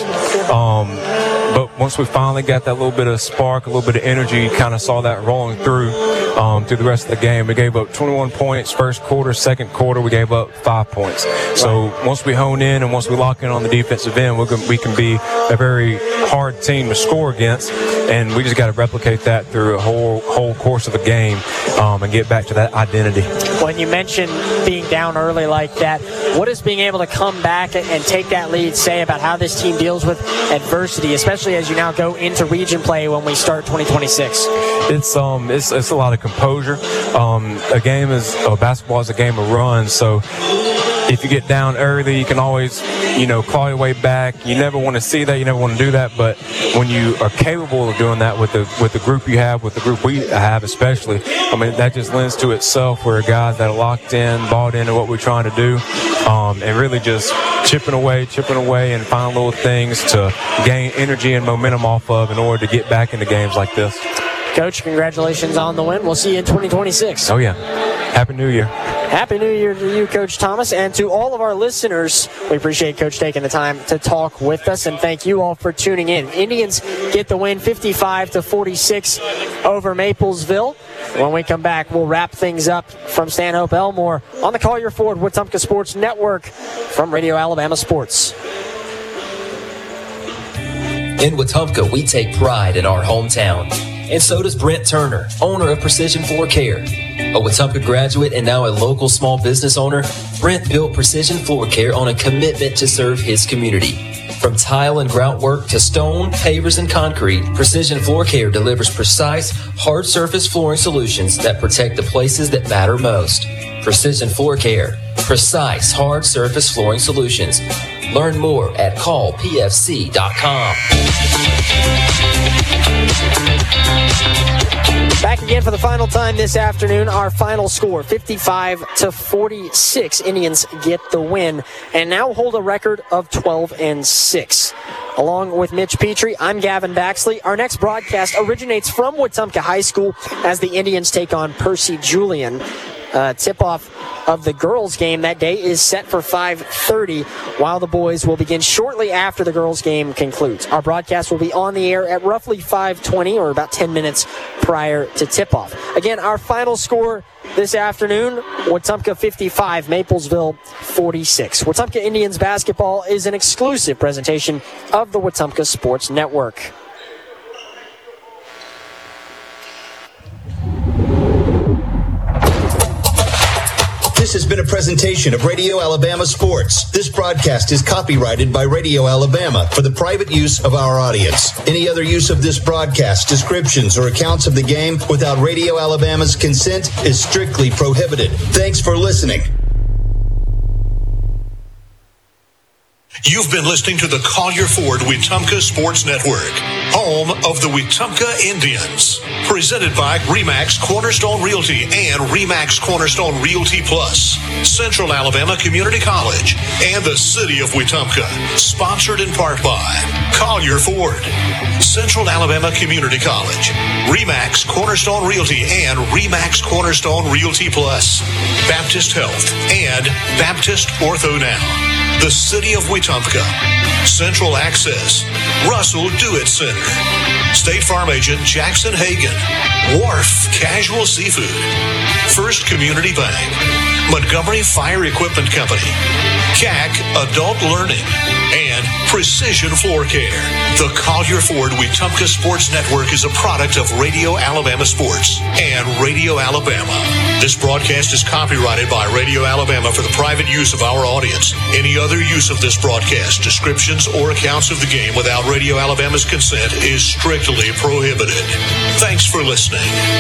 But once we finally got that little bit of spark, a little bit of energy, kind of saw that rolling through the rest of the game. We gave up 21 points first quarter. Second quarter, we gave up 5 points. So once we hone in and once we lock in on the defensive end, we can be a very hard team to score against, and we just got to replicate that through a whole course of the game and get back to that identity. When you mentioned being down early like that, what does being able to come back and take that lead say about how this team deals with adversity, especially as you now go into region play when we start 2026? It's a lot of composure. Basketball is a game of runs, so if you get down early, you can always, claw your way back. You never want to see that. You never want to do that. But when you are capable of doing that with the group you have, with the group we have especially, that just lends to itself. We're guys that are locked in, bought into what we're trying to do, and really just chipping away, and find little things to gain energy and momentum off of in order to get back into games like this. Coach, congratulations on the win. We'll see you in 2026. Oh, yeah. Happy New Year. Happy New Year to you, Coach Thomas, and to all of our listeners. We appreciate Coach taking the time to talk with us, and thank you all for tuning in. Indians get the win 55-46 over Maplesville. When we come back, we'll wrap things up from Stanhope Elmore on the Collier Ford Wetumpka Sports Network from Radio Alabama Sports. In Wetumpka, we take pride in our hometown. And so does Brent Turner, owner of Precision Floor Care. A Wetumpka graduate and now a local small business owner, Brent built Precision Floor Care on a commitment to serve his community. From tile and grout work to stone, pavers, and concrete, Precision Floor Care delivers precise, hard surface flooring solutions that protect the places that matter most. Precision Floor Care. Precise, hard surface flooring solutions. Learn more at callpfc.com. Back again for the final time this afternoon. Our final score, 55-46. Indians get the win and now hold a record of 12-6. Along with Mitch Petrie, I'm Gavin Baxley. Our next broadcast originates from Wetumpka High School as the Indians take on Percy Julian. Tip-off of the girls' game that day is set for 5:30, while the boys will begin shortly after the girls' game concludes. Our broadcast will be on the air at roughly 5:20, or about 10 minutes prior to tip-off. Again, our final score this afternoon, Wetumpka 55, Maplesville 46. Wetumpka Indians basketball is an exclusive presentation of the Wetumpka Sports Network. This has been a presentation of Radio Alabama Sports. This broadcast is copyrighted by Radio Alabama for the private use of our audience. Any other use of this broadcast, descriptions, or accounts of the game without Radio Alabama's consent is strictly prohibited. Thanks for listening. You've been listening to the Collier Ford Wetumpka Sports Network, home of the Wetumpka Indians. Presented by RE/MAX Cornerstone Realty and RE/MAX Cornerstone Realty Plus, Central Alabama Community College, and the City of Wetumpka. Sponsored in part by Collier Ford, Central Alabama Community College, RE/MAX Cornerstone Realty and RE/MAX Cornerstone Realty Plus, Baptist Health, and Baptist Ortho Now. The City of Wetumpka, Central Access, Russell Do-It Center, State Farm Agent Jackson Hagan, Wharf Casual Seafood, First Community Bank, Montgomery Fire Equipment Company, CAC Adult Learning, and Precision Floor Care. The Collier Ford Wetumpka Sports Network is a product of Radio Alabama Sports and Radio Alabama. This broadcast is copyrighted by Radio Alabama for the private use of our audience. Any other use of this broadcast, descriptions, or accounts of the game without Radio Alabama's consent is strictly prohibited. Thanks for listening.